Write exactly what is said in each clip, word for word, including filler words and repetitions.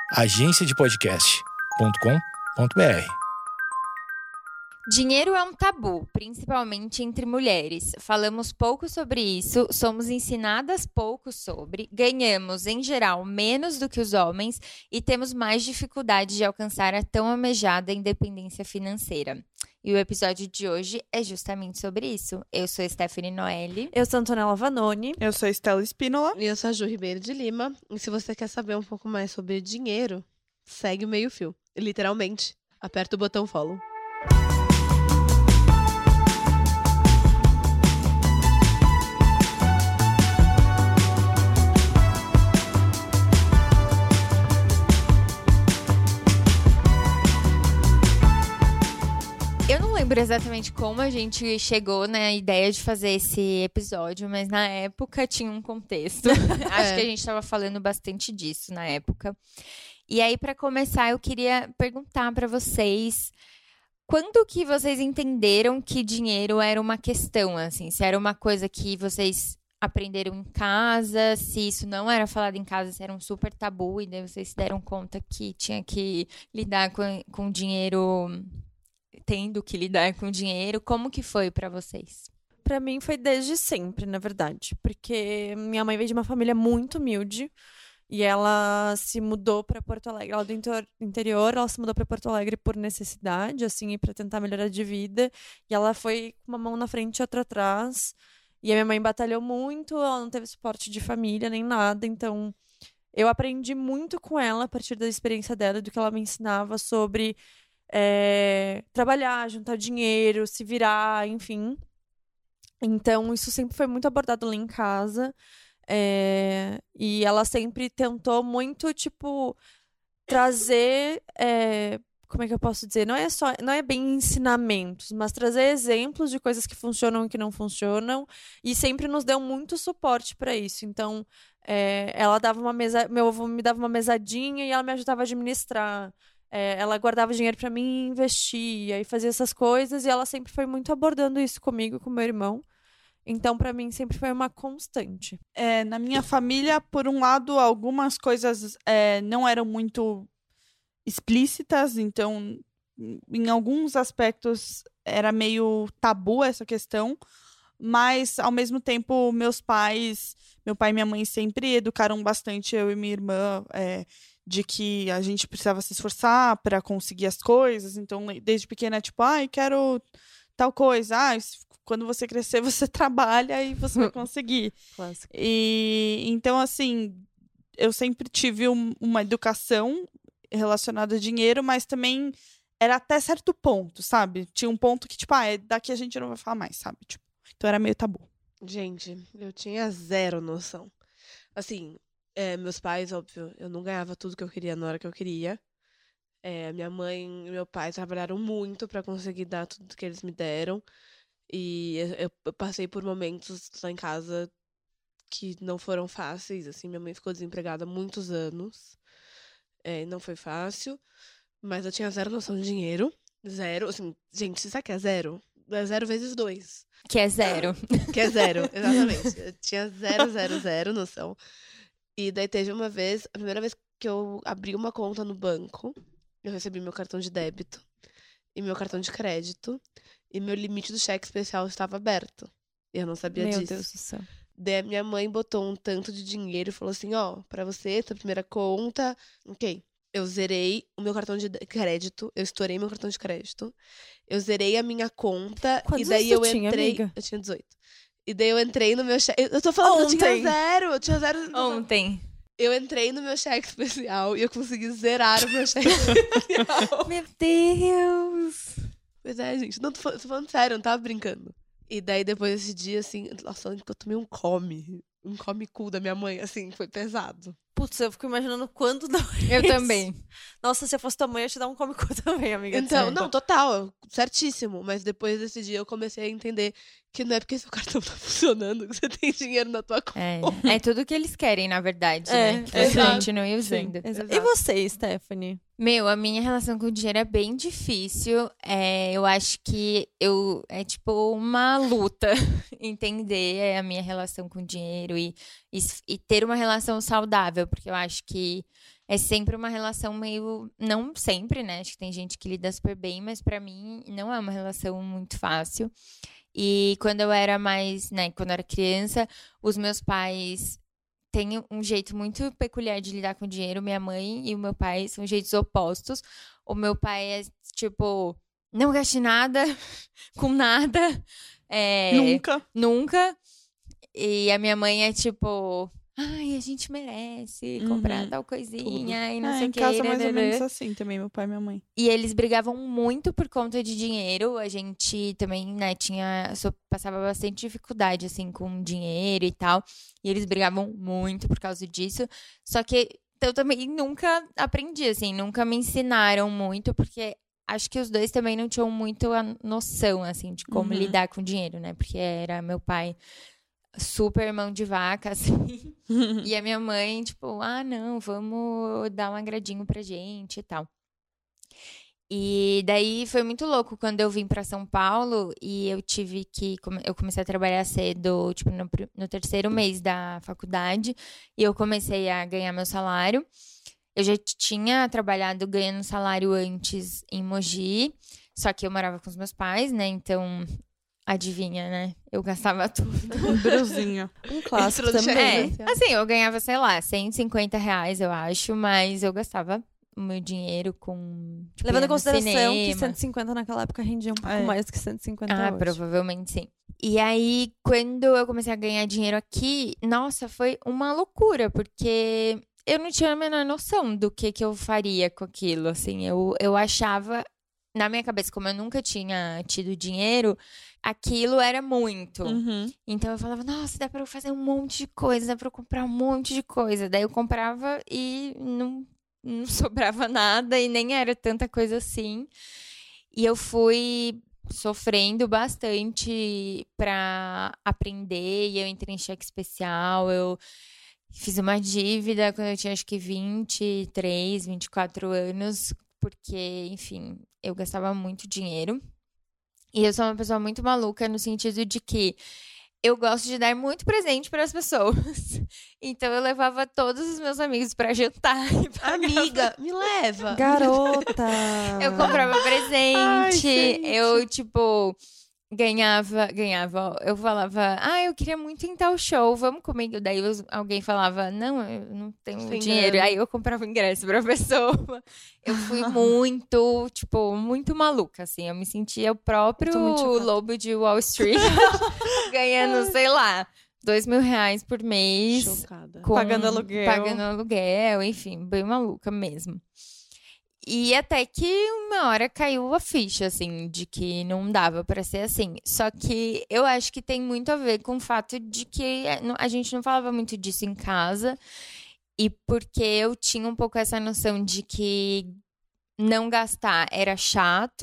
agência de podcast ponto com ponto b r. Dinheiro é um tabu, principalmente entre mulheres. Falamos pouco sobre isso, somos ensinadas pouco sobre, ganhamos, em geral, menos do que os homens e temos mais dificuldade de alcançar a tão almejada independência financeira. E o episódio de hoje é justamente sobre isso. Eu sou Stephanie Noelle. Eu sou Antonella Vanoni. Eu sou Estela Espínola. E eu sou a Ju Ribeiro de Lima. E se você quer saber um pouco mais sobre dinheiro, segue o meio fio. Literalmente. Aperta o botão follow. Eu não lembro exatamente como a gente chegou na ideia de fazer esse episódio, mas na época tinha um contexto. Acho É. que a gente estava falando bastante disso na época. E aí, para começar, eu queria perguntar para vocês quando que vocês entenderam que dinheiro era uma questão, assim, se era uma coisa que vocês aprenderam em casa, se isso não era falado em casa, se era um super tabu, e daí vocês se deram conta que tinha que lidar com, com dinheiro, tendo que lidar com dinheiro. Como que foi pra vocês? Pra mim foi desde sempre, na verdade. Porque minha mãe veio de uma família muito humilde. E ela se mudou pra Porto Alegre. Ela é do inter- interior, ela se mudou pra Porto Alegre por necessidade, assim, e pra tentar melhorar de vida. E ela foi com uma mão na frente e outra atrás. E a minha mãe batalhou muito, ela não teve suporte de família nem nada. Então, eu aprendi muito com ela a partir da experiência dela e do que ela me ensinava sobre é, trabalhar, juntar dinheiro, se virar, enfim. Então, isso sempre foi muito abordado lá em casa. É, e ela sempre tentou muito, tipo, trazer, é, como é que eu posso dizer? Não é só, não é bem ensinamentos, mas trazer exemplos de coisas que funcionam e que não funcionam, e sempre nos deu muito suporte para isso. Então, é, ela dava uma mesa, meu avô me dava uma mesadinha e ela me ajudava a administrar. É, ela guardava dinheiro para mim e investia e fazia essas coisas, e ela sempre foi muito abordando isso comigo e com meu irmão. Então, pra mim, sempre foi uma constante. É, na minha família, por um lado, algumas coisas é, não eram muito explícitas, então, em alguns aspectos, era meio tabu essa questão, mas, ao mesmo tempo, meus pais, meu pai e minha mãe sempre educaram bastante eu e minha irmã, é, de que a gente precisava se esforçar para conseguir as coisas. Então, desde pequena, tipo, ai, quero tal coisa, ah, quando você crescer, você trabalha e você vai conseguir. Clássico. E então, assim, eu sempre tive um- uma educação relacionada a dinheiro, mas também era até certo ponto, sabe? Tinha um ponto que, tipo, ah, é- daqui a gente não vai falar mais, sabe? Tipo, então era meio tabu. Gente, eu tinha zero noção. Assim, é, meus pais, óbvio, eu não ganhava tudo que eu queria na hora que eu queria. É, minha mãe e meu pai trabalharam muito pra conseguir dar tudo que eles me deram. E eu, eu passei por momentos lá em casa que não foram fáceis, assim. Minha mãe ficou desempregada há muitos anos. É, não foi fácil. Mas eu tinha zero noção de dinheiro. Zero, assim, gente, sabe o que é zero? É zero vezes dois. Que é zero. Que é zero, exatamente. Eu tinha zero, zero, zero noção. E daí teve uma vez, a primeira vez que eu abri uma conta no banco, eu recebi meu cartão de débito e meu cartão de crédito, e meu limite do cheque especial estava aberto. E eu não sabia Meu disso. Deus do céu. Daí a minha mãe botou um tanto de dinheiro e falou assim, ó, pra você, tua primeira conta, ok. Eu zerei o meu cartão de de- crédito, eu estourei meu cartão de crédito, eu zerei a minha conta, Quantos e daí anos eu tu tinha, entrei... amiga? Eu tinha dezoito. E daí eu entrei no meu cheque... Eu tô falando que eu Ontem. tinha zero, eu tinha zero... Ontem. Eu entrei no meu cheque especial e eu consegui zerar o meu cheque especial. Meu Deus! Pois é, gente, não tô, fal- tô falando sério, eu não tava brincando. E daí depois desse dia, assim, nossa, eu lembro que eu tomei um come, um come cu da minha mãe, assim, foi pesado. Putz, eu fico imaginando quando não Eu também. Nossa, se eu fosse tua mãe, eu ia te dar um come cu também, amiga. Então, Desculpa. não, total, certíssimo. Mas depois desse dia eu comecei a entender que não é porque seu cartão tá funcionando que você tem dinheiro na tua conta. É, é tudo que eles querem, na verdade, É, né? Que exato. a gente não ia Sim, usando. exato. E você, Stephanie? Meu, a minha relação com o dinheiro é bem difícil. É, eu acho que eu é tipo uma luta entender a minha relação com o dinheiro e, e, e ter uma relação saudável, porque eu acho que é sempre uma relação meio... Não sempre, né? Acho que tem gente que lida super bem, mas pra mim não é uma relação muito fácil. E quando eu era mais, né? Quando eu era criança, os meus pais têm um jeito muito peculiar de lidar com dinheiro. Minha mãe e o meu pai são jeitos opostos. O meu pai é, tipo, não gaste nada com nada. É, Nunca. Nunca. E a minha mãe é, tipo... Ai, a gente merece comprar Uhum, tal coisinha e não É, sei em o que. casa mais ou rararã. menos assim também, meu pai e minha mãe. E eles brigavam muito por conta de dinheiro. A gente também, né, tinha... so- Passava bastante dificuldade, assim, com dinheiro e tal. E eles brigavam muito por causa disso. Só que eu também nunca aprendi, assim. Nunca me ensinaram muito, porque... Acho que os dois também não tinham muito a noção, assim, de como Uhum. lidar com dinheiro, né? Porque era meu pai super mão de vaca, assim. E a minha mãe, tipo, ah, não, vamos dar um agradinho pra gente e tal. E daí foi muito louco quando eu vim pra São Paulo e eu tive que. come- Eu comecei a trabalhar cedo, tipo, no, pr- no terceiro mês da faculdade, e eu comecei a ganhar meu salário. Eu já t- tinha trabalhado ganhando salário antes em Mogi, só que eu morava com os meus pais, né? Então, adivinha, né? Eu gastava tudo. Um bruzinho. Um clássico Entrou no também, É, né? né? assim, eu ganhava, sei lá, cento e cinquenta reais, eu acho, mas eu gastava o meu dinheiro com. Tipo, Levando ia em no consideração que cinema. cento e cinquenta naquela época rendia um pouco É. mais que cento e cinquenta Ah, hoje. provavelmente sim. E aí, quando eu comecei a ganhar dinheiro aqui, nossa, foi uma loucura, porque eu não tinha a menor noção do que, que eu faria com aquilo, assim. Eu, eu achava, na minha cabeça, como eu nunca tinha tido dinheiro, aquilo era muito. Uhum. Então eu falava, nossa, dá pra eu fazer um monte de coisa, dá pra eu comprar um monte de coisa. Daí eu comprava e não, não sobrava nada e nem era tanta coisa assim. E eu fui sofrendo bastante pra aprender e eu entrei em cheque especial, eu fiz uma dívida quando eu tinha acho que vinte e três, vinte e quatro anos, porque, enfim, eu gastava muito dinheiro. E eu sou uma pessoa muito maluca no sentido de que eu gosto de dar muito presente para as pessoas. Então eu levava todos os meus amigos para jantar e pagava. Amiga, me leva. Garota! Eu comprava Ai, presente, gente. eu, tipo, ganhava, ganhava, eu falava, ah, eu queria muito ir em tal show, vamos comigo. Daí os- alguém falava, não, eu não tenho Sem dinheiro. grana. Aí eu comprava ingresso pra pessoa. Eu fui muito, tipo, muito maluca, assim. Eu me sentia o próprio Tô muito chocada. lobo de Wall Street, ganhando, sei lá, dois mil reais por mês. Chocada. com- Pagando aluguel. Pagando aluguel, enfim, bem maluca mesmo. E até que uma hora caiu a ficha, assim, de que não dava pra ser assim. Só que eu acho que tem muito a ver com o fato de que a gente não falava muito disso em casa. E porque eu tinha um pouco essa noção de que não gastar era chato.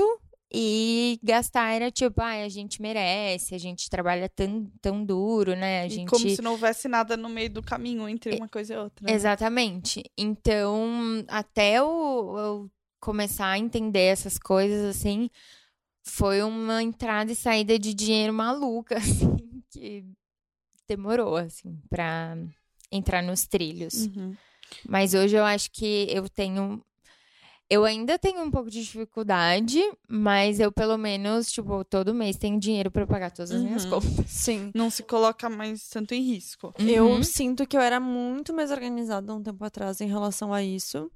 E gastar era tipo, ah, a gente merece, a gente trabalha tão, tão duro, né? A E gente... como se não houvesse nada no meio do caminho entre uma coisa e outra. né? Exatamente. Então, até eu, eu começar a entender essas coisas, assim, foi uma entrada e saída de dinheiro maluca, assim, que demorou, assim, pra entrar nos trilhos. Uhum. Mas hoje eu acho que eu tenho. Eu ainda tenho um pouco de dificuldade, mas eu, pelo menos, tipo, todo mês tenho dinheiro pra pagar todas as minhas Uhum. contas. Sim. Não se coloca mais tanto em risco. Eu Uhum. sinto que eu era muito mais organizada um tempo atrás em relação a isso.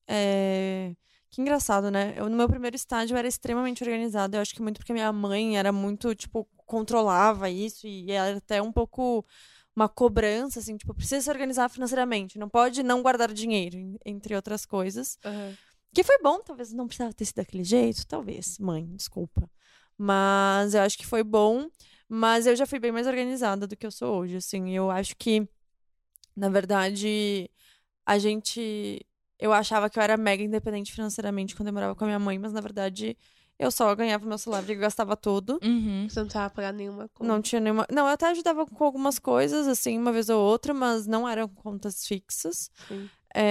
É... Que engraçado, né? Eu, no meu primeiro estágio, eu era extremamente organizada. Eu acho que muito porque minha mãe era muito, tipo, controlava isso e era até um pouco uma cobrança, assim, tipo, precisa se organizar financeiramente, não pode não guardar dinheiro, en- entre outras coisas. Aham. Que foi bom, talvez não precisava ter sido daquele jeito, talvez, mãe, desculpa. Mas eu acho que foi bom, mas eu já fui bem mais organizada do que eu sou hoje, assim. Eu acho que, na verdade, a gente... Eu achava que eu era mega independente financeiramente quando eu morava com a minha mãe, mas, na verdade, eu só ganhava meu salário e gastava tudo. Uhum. Você não precisava pagar nenhuma conta. Não tinha nenhuma... Não, eu até ajudava com algumas coisas, assim, uma vez ou outra, mas não eram contas fixas. Sim.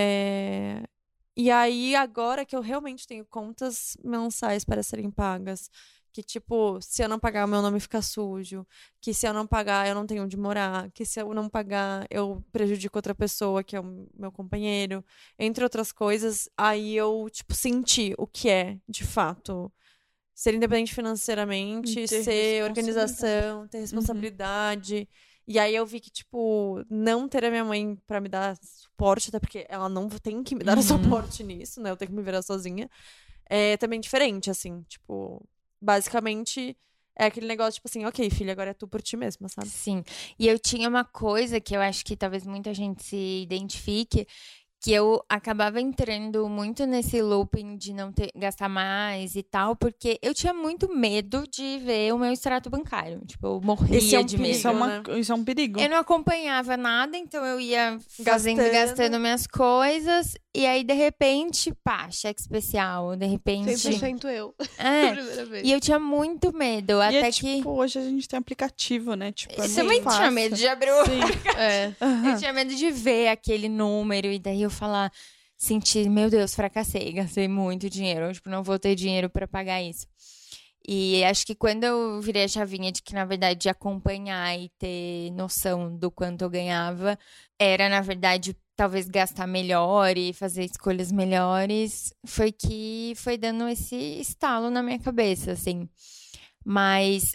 É, E aí, agora que eu realmente tenho contas mensais para serem pagas, Que, tipo, se eu não pagar, o meu nome fica sujo. Que se eu não pagar, eu não tenho onde morar. Que se eu não pagar, eu prejudico outra pessoa, que é o meu companheiro. Entre outras coisas, aí eu, tipo, senti o que é, de fato, ser independente financeiramente, E ter ser responsabilidade. organização, ter responsabilidade. E aí eu vi que, tipo, não ter a minha mãe pra me dar suporte, até porque ela não tem que me dar Uhum. suporte nisso, né? Eu tenho que me virar sozinha. É também diferente, assim, tipo... Basicamente, é aquele negócio, tipo assim, ok, filha, agora é tu por ti mesma, sabe? Sim. E eu tinha uma coisa que eu acho que talvez muita gente se identifique, que eu acabava entrando muito nesse looping de não ter, gastar mais e tal, porque eu tinha muito medo de ver o meu extrato bancário. Tipo, eu morria Esse é um de perigo, medo. Isso é, uma, né? isso é um perigo. Eu não acompanhava nada, então eu ia fazendo, Gastando. gastando minhas coisas, e aí, de repente, pá, cheque especial, de repente... cem por cento eu. É, Primeira vez. e eu tinha muito medo, E até é, que... tipo, hoje a gente tem aplicativo, né? Tipo, é Eu muito também fácil. tinha medo de abrir o... Sim. É. Eu tinha medo de ver aquele número, e daí eu falar... Sentir, meu Deus, fracassei, gastei muito dinheiro, tipo, não vou ter dinheiro pra pagar isso. E acho que quando eu virei a chavinha de que, na verdade, de acompanhar e ter noção do quanto eu ganhava, era, na verdade, talvez gastar melhor e fazer escolhas melhores, foi que foi dando esse estalo na minha cabeça, assim. Mas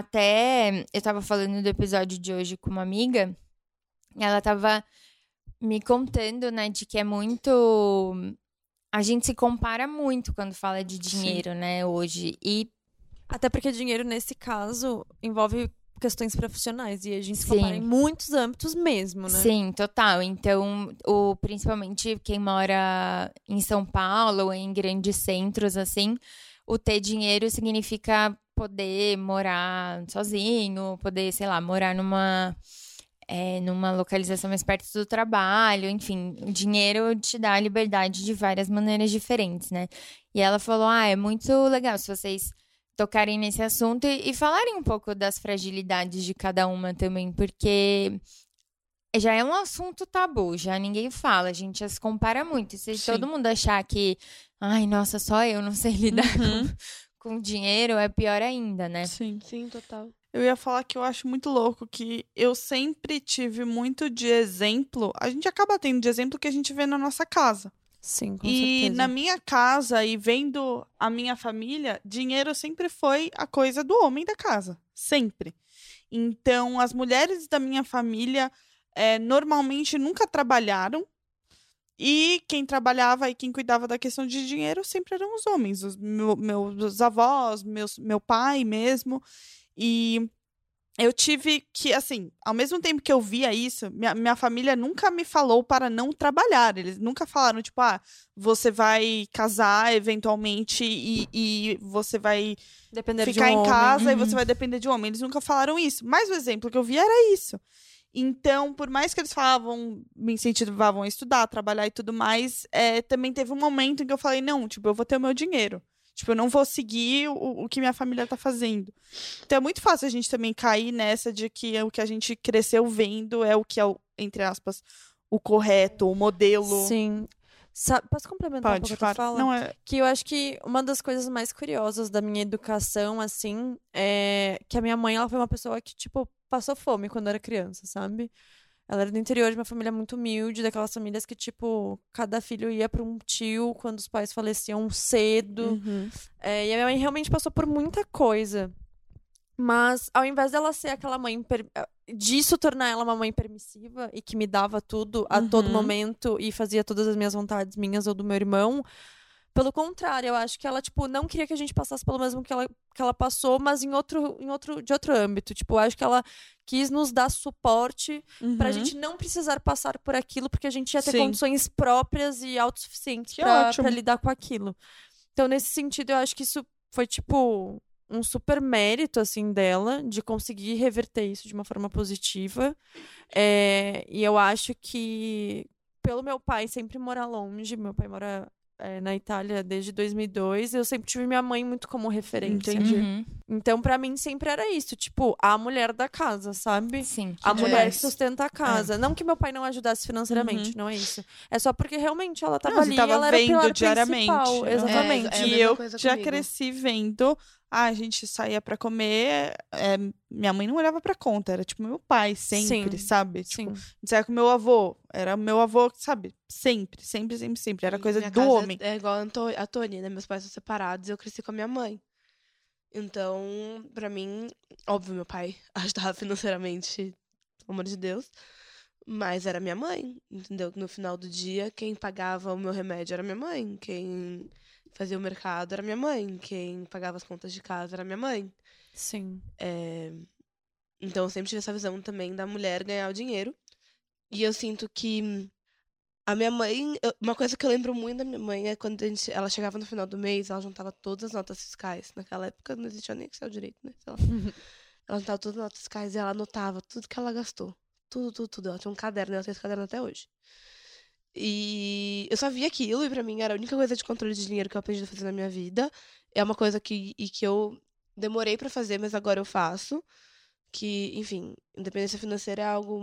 até eu tava falando do episódio de hoje com uma amiga, e ela tava me contando, né, de que é muito... A gente se compara muito quando fala de dinheiro, né, hoje. E Até porque dinheiro, nesse caso, envolve questões profissionais. E a gente se Sim. compara em muitos âmbitos mesmo, né? sim, total. Então, o, principalmente quem mora em São Paulo ou em grandes centros, assim, o ter dinheiro significa poder morar sozinho, poder, sei lá, morar numa... É, numa localização mais perto do trabalho, enfim, o dinheiro te dá a liberdade de várias maneiras diferentes, né? E ela falou, ah, é muito legal se vocês tocarem nesse assunto e, e falarem um pouco das fragilidades de cada uma também, porque já é um assunto tabu, já ninguém fala, a gente já se compara muito. E se Sim. todo mundo achar que, ai, nossa, só eu não sei lidar Uhum. com, com dinheiro, é pior ainda, né? Sim. Sim, total. Eu ia falar que eu acho muito louco que eu sempre tive muito de exemplo. A gente acaba tendo de exemplo que a gente vê na nossa casa. Sim, com E certeza. na minha casa e vendo a minha família, dinheiro sempre foi a coisa do homem da casa. Sempre. Então, as mulheres da minha família eh, normalmente nunca trabalharam. E quem trabalhava e quem cuidava da questão de dinheiro sempre eram os homens. Os meu- meus avós, meus, meu pai mesmo. E eu tive que, assim, ao mesmo tempo que eu via isso, minha, minha família nunca me falou para não trabalhar. Eles nunca falaram, tipo, ah, você vai casar eventualmente e, e você vai Depender ficar de um em homem. casa e Uhum. você vai depender de um homem. Eles nunca falaram isso. Mas o exemplo que eu vi era isso. Então, por mais que eles falavam, me incentivavam a estudar, a trabalhar e tudo mais, é, também teve um momento em que eu falei, não, tipo, eu vou ter o meu dinheiro. Tipo, eu não vou seguir o, o que minha família tá fazendo. Então é muito fácil a gente também cair nessa de que o que a gente cresceu vendo é o que é, o, entre aspas, o correto, o modelo. Sim. Sa- Posso complementar um Pode, pouco a tua claro. fala? Não é. Que eu acho que uma das coisas mais curiosas da minha educação, assim, é que a minha mãe, ela foi uma pessoa que, tipo, passou fome quando era criança, sabe? Ela era do interior de uma família muito humilde, daquelas famílias que, tipo, cada filho ia para um tio quando os pais faleciam cedo. Uhum. É, e a minha mãe realmente passou por muita coisa. Mas, ao invés dela ser aquela mãe... Per... disso tornar ela uma mãe permissiva e que me dava tudo a Uhum. todo momento e fazia todas as minhas vontades minhas ou do meu irmão... Pelo contrário, eu acho que ela, tipo, não queria que a gente passasse pelo mesmo que ela, que ela passou, mas em outro, em outro, de outro âmbito. Tipo, eu acho que ela quis nos dar suporte pra Uhum. gente não precisar passar por aquilo, porque a gente ia ter Sim. condições próprias e autossuficientes Que pra, ótimo. pra lidar com aquilo. Então, nesse sentido, eu acho que isso foi, tipo, um super mérito, assim, dela, de conseguir reverter isso de uma forma positiva. É, e eu acho que, pelo meu pai sempre morar longe, meu pai mora... é, na Itália desde dois mil e dois, eu sempre tive minha mãe muito como referência. Entendi. Uhum. Então, pra mim, sempre era isso. Tipo, a mulher da casa, sabe? Sim. A Que mulher demais. que sustenta a casa. Não que meu pai não ajudasse financeiramente, Uhum. não é isso. É só porque realmente ela tava Não, você ali, tava ela era o vendo pilar diariamente. principal. É, Exatamente. É a E mesma eu coisa já comigo. cresci vendo Ah, a gente saía pra comer, é, minha mãe não olhava pra conta, era tipo meu pai, sempre, Sim, sabe? Tipo, Sim. saia com meu avô, era meu avô, sabe? Sempre, sempre, sempre, sempre. Era coisa Minha do casa homem. É igual a Anto- a Tony, né? Meus pais são separados e eu cresci com a minha mãe. Então, pra mim, óbvio, meu pai ajudava financeiramente, pelo amor de Deus. Mas era minha mãe, entendeu? No final do dia, quem pagava o meu remédio era minha mãe. Quem fazia o mercado era minha mãe. Quem pagava as contas de casa era minha mãe. Sim. É, Então, eu sempre tive essa visão também da mulher ganhar o dinheiro. E eu sinto que a minha mãe... eu- Uma coisa que eu lembro muito da minha mãe é quando a gente... ela chegava no final do mês, ela juntava todas as notas fiscais. Naquela época não existia nem Excel direito, né? Sei lá. Ela juntava todas as notas fiscais e ela anotava tudo que ela gastou. Tudo, tudo, tudo. Ela tinha um caderno, ela tem esse caderno até hoje. E eu só via aquilo e pra mim era a única coisa de controle de dinheiro que eu aprendi a fazer na minha vida. É uma coisa que, e que eu demorei pra fazer, mas agora eu faço. Que, enfim, independência financeira é algo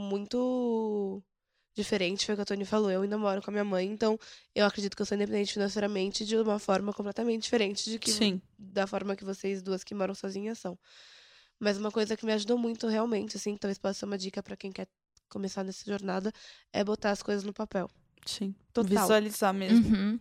muito diferente, foi o que a Tony falou. Eu ainda moro com a minha mãe, então eu acredito que eu sou independente financeiramente de uma forma completamente diferente de que, Sim. da forma que vocês duas que moram sozinhas são. Mas uma coisa que me ajudou muito realmente, assim, que talvez possa ser uma dica pra quem quer começar nessa jornada, é botar as coisas no papel. Sim. Total. Visualizar mesmo. Uhum.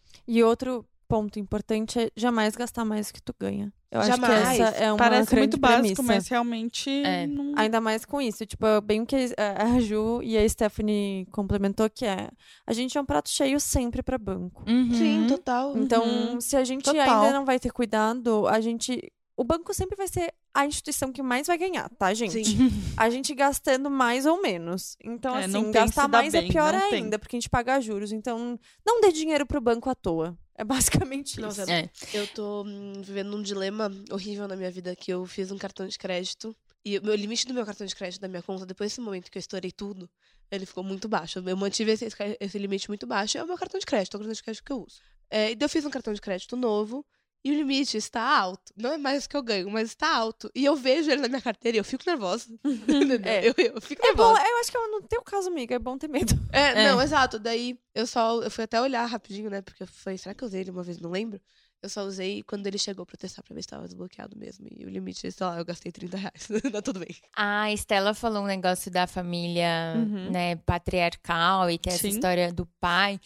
E outro ponto importante é jamais gastar mais do que tu ganha. Eu acho Jamais. que essa é uma Parece grande muito básico, premissa. mas realmente É. não... Ainda mais com isso. Tipo, é bem o que a a Ju e a Stephanie complementou, que é a gente é um prato cheio sempre pra banco. Uhum. Sim, total. Então, Uhum. se a gente Total. ainda não vai ter cuidado, a gente... O banco sempre vai ser a instituição que mais vai ganhar, tá, gente? Sim. A gente gastando mais ou menos. Então, É, assim, não tem gastar se dar mais é bem, pior não tem. ainda, porque a gente paga juros. Então, não dê dinheiro pro banco à toa. É basicamente Nossa, isso. É. Eu tô hum, vivendo um dilema horrível na minha vida, que eu fiz um cartão de crédito. E o meu limite do meu cartão de crédito da minha conta, depois desse momento que eu estourei tudo, ele ficou muito baixo. Eu mantive esse, esse limite muito baixo. É o meu cartão de crédito, é o cartão de crédito que eu uso. É, e daí eu fiz um cartão de crédito novo. E o limite está alto. Não é mais o que eu ganho, mas está alto. E eu vejo ele na minha carteira e eu fico nervosa. Entendeu? É. Eu, eu fico É bom, nervosa. eu acho que no teu caso, amiga, é bom ter medo. É, É. não, exato. Daí eu só. Eu fui até olhar rapidinho, né? Porque eu falei, será que eu usei ele uma vez? Não lembro. Eu só usei quando ele chegou pra testar pra ver se estava desbloqueado mesmo. E o limite, sei lá, eu gastei trinta reais. Tá tudo bem. A Estela falou um negócio da família, Uhum. né, patriarcal e ter essa Sim. história do pai.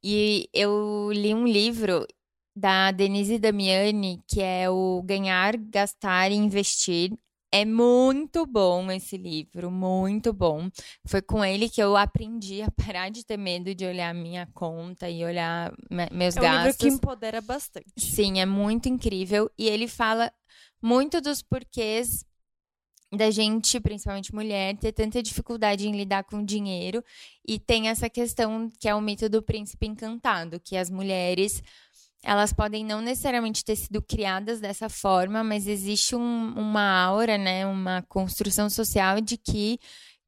E eu li um livro da Denise Damiani, que é o Ganhar, Gastar e Investir. É muito bom esse livro, muito bom. Foi com ele que eu aprendi a parar de ter medo de olhar minha conta e olhar me- meus É um livro gastos. que empodera bastante. Sim, é muito incrível. E ele fala muito dos porquês da gente, principalmente mulher, ter tanta dificuldade em lidar com o dinheiro. E tem essa questão que é o mito do príncipe encantado, que as mulheres, elas podem não necessariamente ter sido criadas dessa forma, mas existe um- uma aura, né, uma construção social de que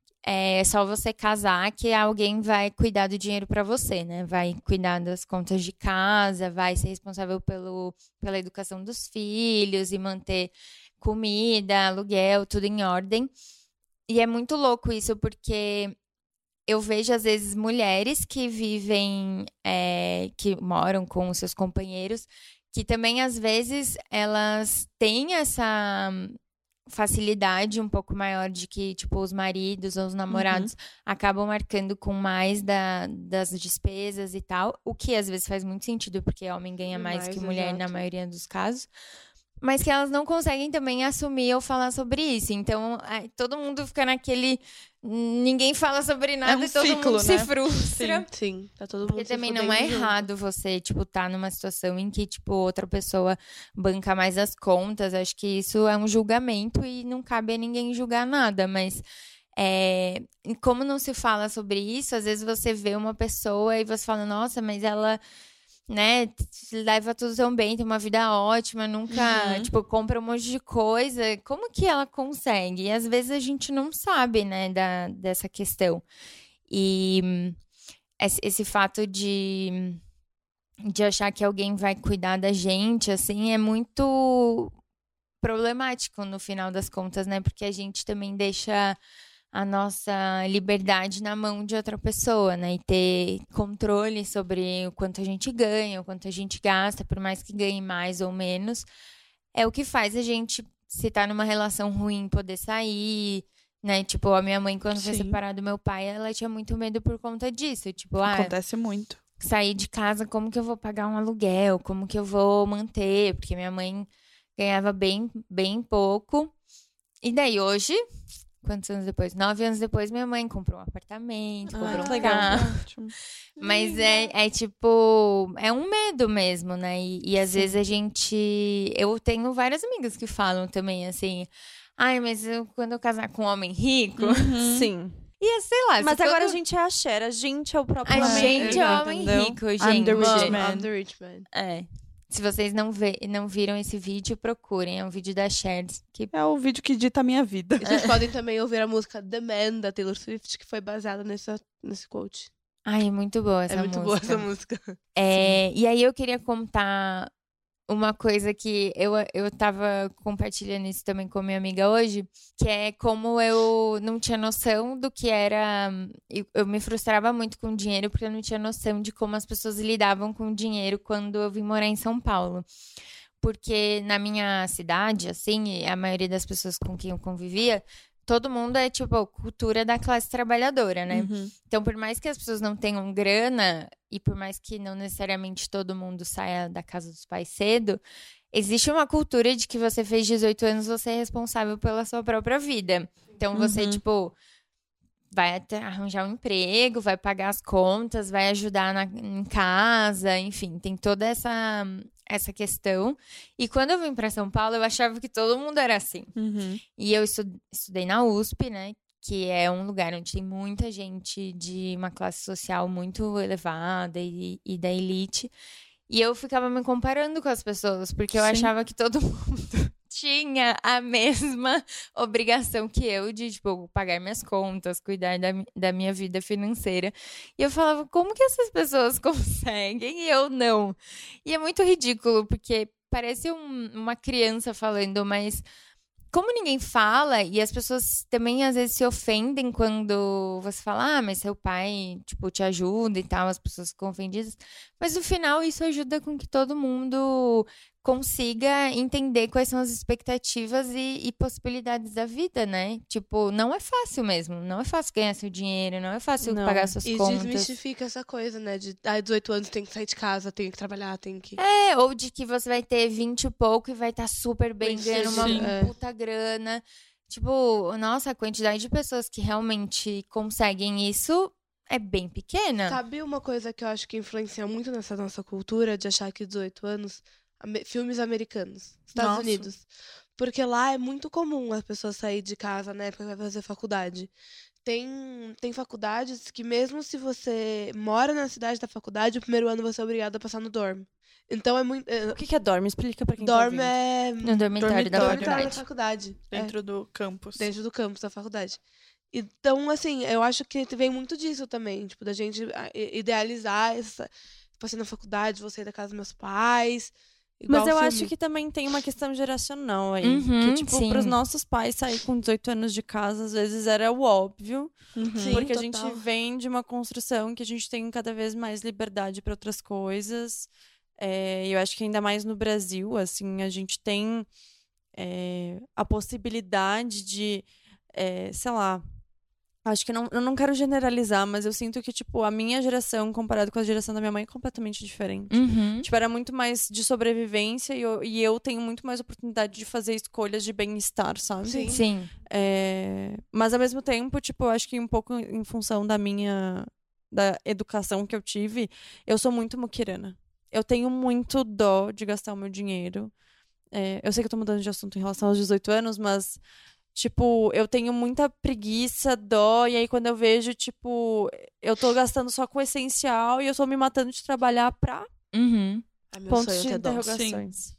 é só você casar que alguém vai cuidar do dinheiro para você, né? Vai cuidar das contas de casa, vai ser responsável pelo, pela educação dos filhos e manter comida, aluguel, tudo em ordem. E é muito louco isso, porque eu vejo, às vezes, mulheres que vivem, é, que moram com os seus companheiros, que também, às vezes, elas têm essa facilidade um pouco maior de que, tipo, os maridos ou os namorados acabam marcando com mais da, das despesas e tal, o que às vezes faz muito sentido, porque homem ganha mais, Mais, que mulher na exato. maioria dos casos, mas que elas não conseguem também assumir ou falar sobre isso. Então, ai, todo mundo fica naquele... Ninguém fala sobre nada um e todo ciclo, mundo se né? frustra. Sim, tá todo mundo Porque se também não fudendo é junto. errado você, tipo, tá numa situação em que, tipo, outra pessoa banca mais as contas. Acho que isso é um julgamento e não cabe a ninguém julgar nada. Mas, é, e como não se fala sobre isso, às vezes você vê uma pessoa e você fala, nossa, mas ela, né, t- leva tudo tão bem, tem uma vida ótima, nunca, Uhum. tipo, compra um monte de coisa. Como que ela consegue? E às vezes a gente não sabe, né, da, dessa questão. E hum, esse, esse fato de, de achar que alguém vai cuidar da gente, assim, é muito problemático no final das contas, né? Porque a gente também deixa a nossa liberdade na mão de outra pessoa, né? E ter controle sobre o quanto a gente ganha, o quanto a gente gasta, por mais que ganhe mais ou menos, é o que faz a gente, se tá numa relação ruim, poder sair, né? Tipo, a minha mãe, quando foi Sim. separar do meu pai, ela tinha muito medo por conta disso. Tipo, ah, Acontece muito. sair de casa, como que eu vou pagar um aluguel? Como que eu vou manter? Porque minha mãe ganhava bem, bem pouco. E daí, hoje, quantos anos depois? Nove anos depois, minha mãe comprou um apartamento, Ah, comprou que um legal. carro. Ótimo. Mas é, é tipo, é um medo mesmo, né? E, e às Sim. vezes a gente. Eu tenho várias amigas que falam também assim. Ai, mas eu, quando eu casar com um homem rico. Sim. E sei lá. Mas se agora todo- a gente é a Cher, a gente é o próprio A homem gente rico, é o homem entendeu? rico, I'm gente. the rich Mom, man. I'm the rich man. É. Se vocês não, vê, não viram esse vídeo, procurem. É um vídeo da Cher. Que... É o vídeo que dita a minha vida. E vocês podem também ouvir a música The Man, da Taylor Swift, que foi baseada nessa, nesse quote. Ai, é muito boa essa é muito música. boa essa música. É, e aí eu queria contar uma coisa que eu, eu tava compartilhando isso também com minha amiga hoje, que é como eu não tinha noção do que era. Eu, eu me frustrava muito com dinheiro, porque eu não tinha noção de como as pessoas lidavam com dinheiro quando eu vim morar em São Paulo. Porque na minha cidade, assim, a maioria das pessoas com quem eu convivia, todo mundo é, tipo, a cultura da classe trabalhadora, né? Uhum. Então, por mais que as pessoas não tenham grana, e por mais que não necessariamente todo mundo saia da casa dos pais cedo, existe uma cultura de que você fez dezoito anos, você é responsável pela sua própria vida. Então, você, Uhum. tipo, vai até arranjar um emprego, vai pagar as contas, vai ajudar na, em casa, enfim, tem toda essa, essa questão. E quando eu vim para São Paulo, eu achava que todo mundo era assim. Uhum. E eu estu- estudei na U S P, né? Que é um lugar onde tem muita gente de uma classe social muito elevada e, e da elite. E eu ficava me comparando com as pessoas, porque eu Sim. achava que todo mundo tinha a mesma obrigação que eu de, tipo, pagar minhas contas, cuidar da, mi- da minha vida financeira. E eu falava, como que essas pessoas conseguem e eu não? E é muito ridículo, porque parece um- uma criança falando, mas como ninguém fala, e as pessoas também às vezes se ofendem quando você fala, ah, mas seu pai, tipo, te ajuda e tal, as pessoas ficam ofendidas. Mas no final isso ajuda com que todo mundo consiga entender quais são as expectativas e, e possibilidades da vida, né? Tipo, não é fácil mesmo. Não é fácil ganhar seu dinheiro, não é fácil Não. pagar suas E contas. desmistifica essa coisa, né? De, ah, dezoito anos tem que sair de casa, tem que trabalhar, tem que... É, ou de que você vai ter vinte e pouco e vai estar super bem, Bem ganhando uma sucedido, é. puta grana. Tipo, nossa, a quantidade de pessoas que realmente conseguem isso é bem pequena. Sabe uma coisa que eu acho que influencia muito nessa nossa cultura de achar que dezoito anos, ame- filmes americanos, Estados Nossa. Unidos. Porque lá é muito comum as pessoas saírem de casa na época que vai fazer faculdade. Tem, tem faculdades que mesmo se você mora na cidade da faculdade, o primeiro ano você é obrigado a passar no dorm. Então é muito... é, O que que é dorme? Explica pra quem tá dorm ouvindo. é No dormitório da Dormitório. dormitório da faculdade. faculdade. É. Dentro do campus. Dentro do campus da faculdade. Então, assim, eu acho que vem muito disso também, tipo, da gente ah, i- idealizar essa. Passei na faculdade, vou sair da casa dos meus pais. Igual Mas eu filme. acho que também tem uma questão geracional aí. Uhum, que, tipo, sim. pros nossos pais sair com dezoito anos de casa, às vezes era o óbvio. Uhum. Sim, porque a total. gente vem de uma construção que a gente tem cada vez mais liberdade para outras coisas. É, e eu acho que ainda mais no Brasil, assim, a gente tem é, a possibilidade de, é, sei lá, acho que não, eu não quero generalizar, mas eu sinto que, tipo, a minha geração, comparado com a geração da minha mãe, é completamente diferente. Uhum. Tipo, era muito mais de sobrevivência e eu, e eu tenho muito mais oportunidade de fazer escolhas de bem-estar, sabe? Sim. Sim. É, mas ao mesmo tempo, tipo, eu acho que um pouco em função da minha da educação que eu tive, eu sou muito muquirana. Eu tenho muito dó de gastar o meu dinheiro. É, eu sei que eu tô mudando de assunto em relação aos dezoito anos, mas tipo, eu tenho muita preguiça, dó, e aí quando eu vejo, tipo, eu tô gastando só com o essencial e eu tô me matando de trabalhar pra Uhum. Ai, meu pontos sonho de é ter dó. interrogações.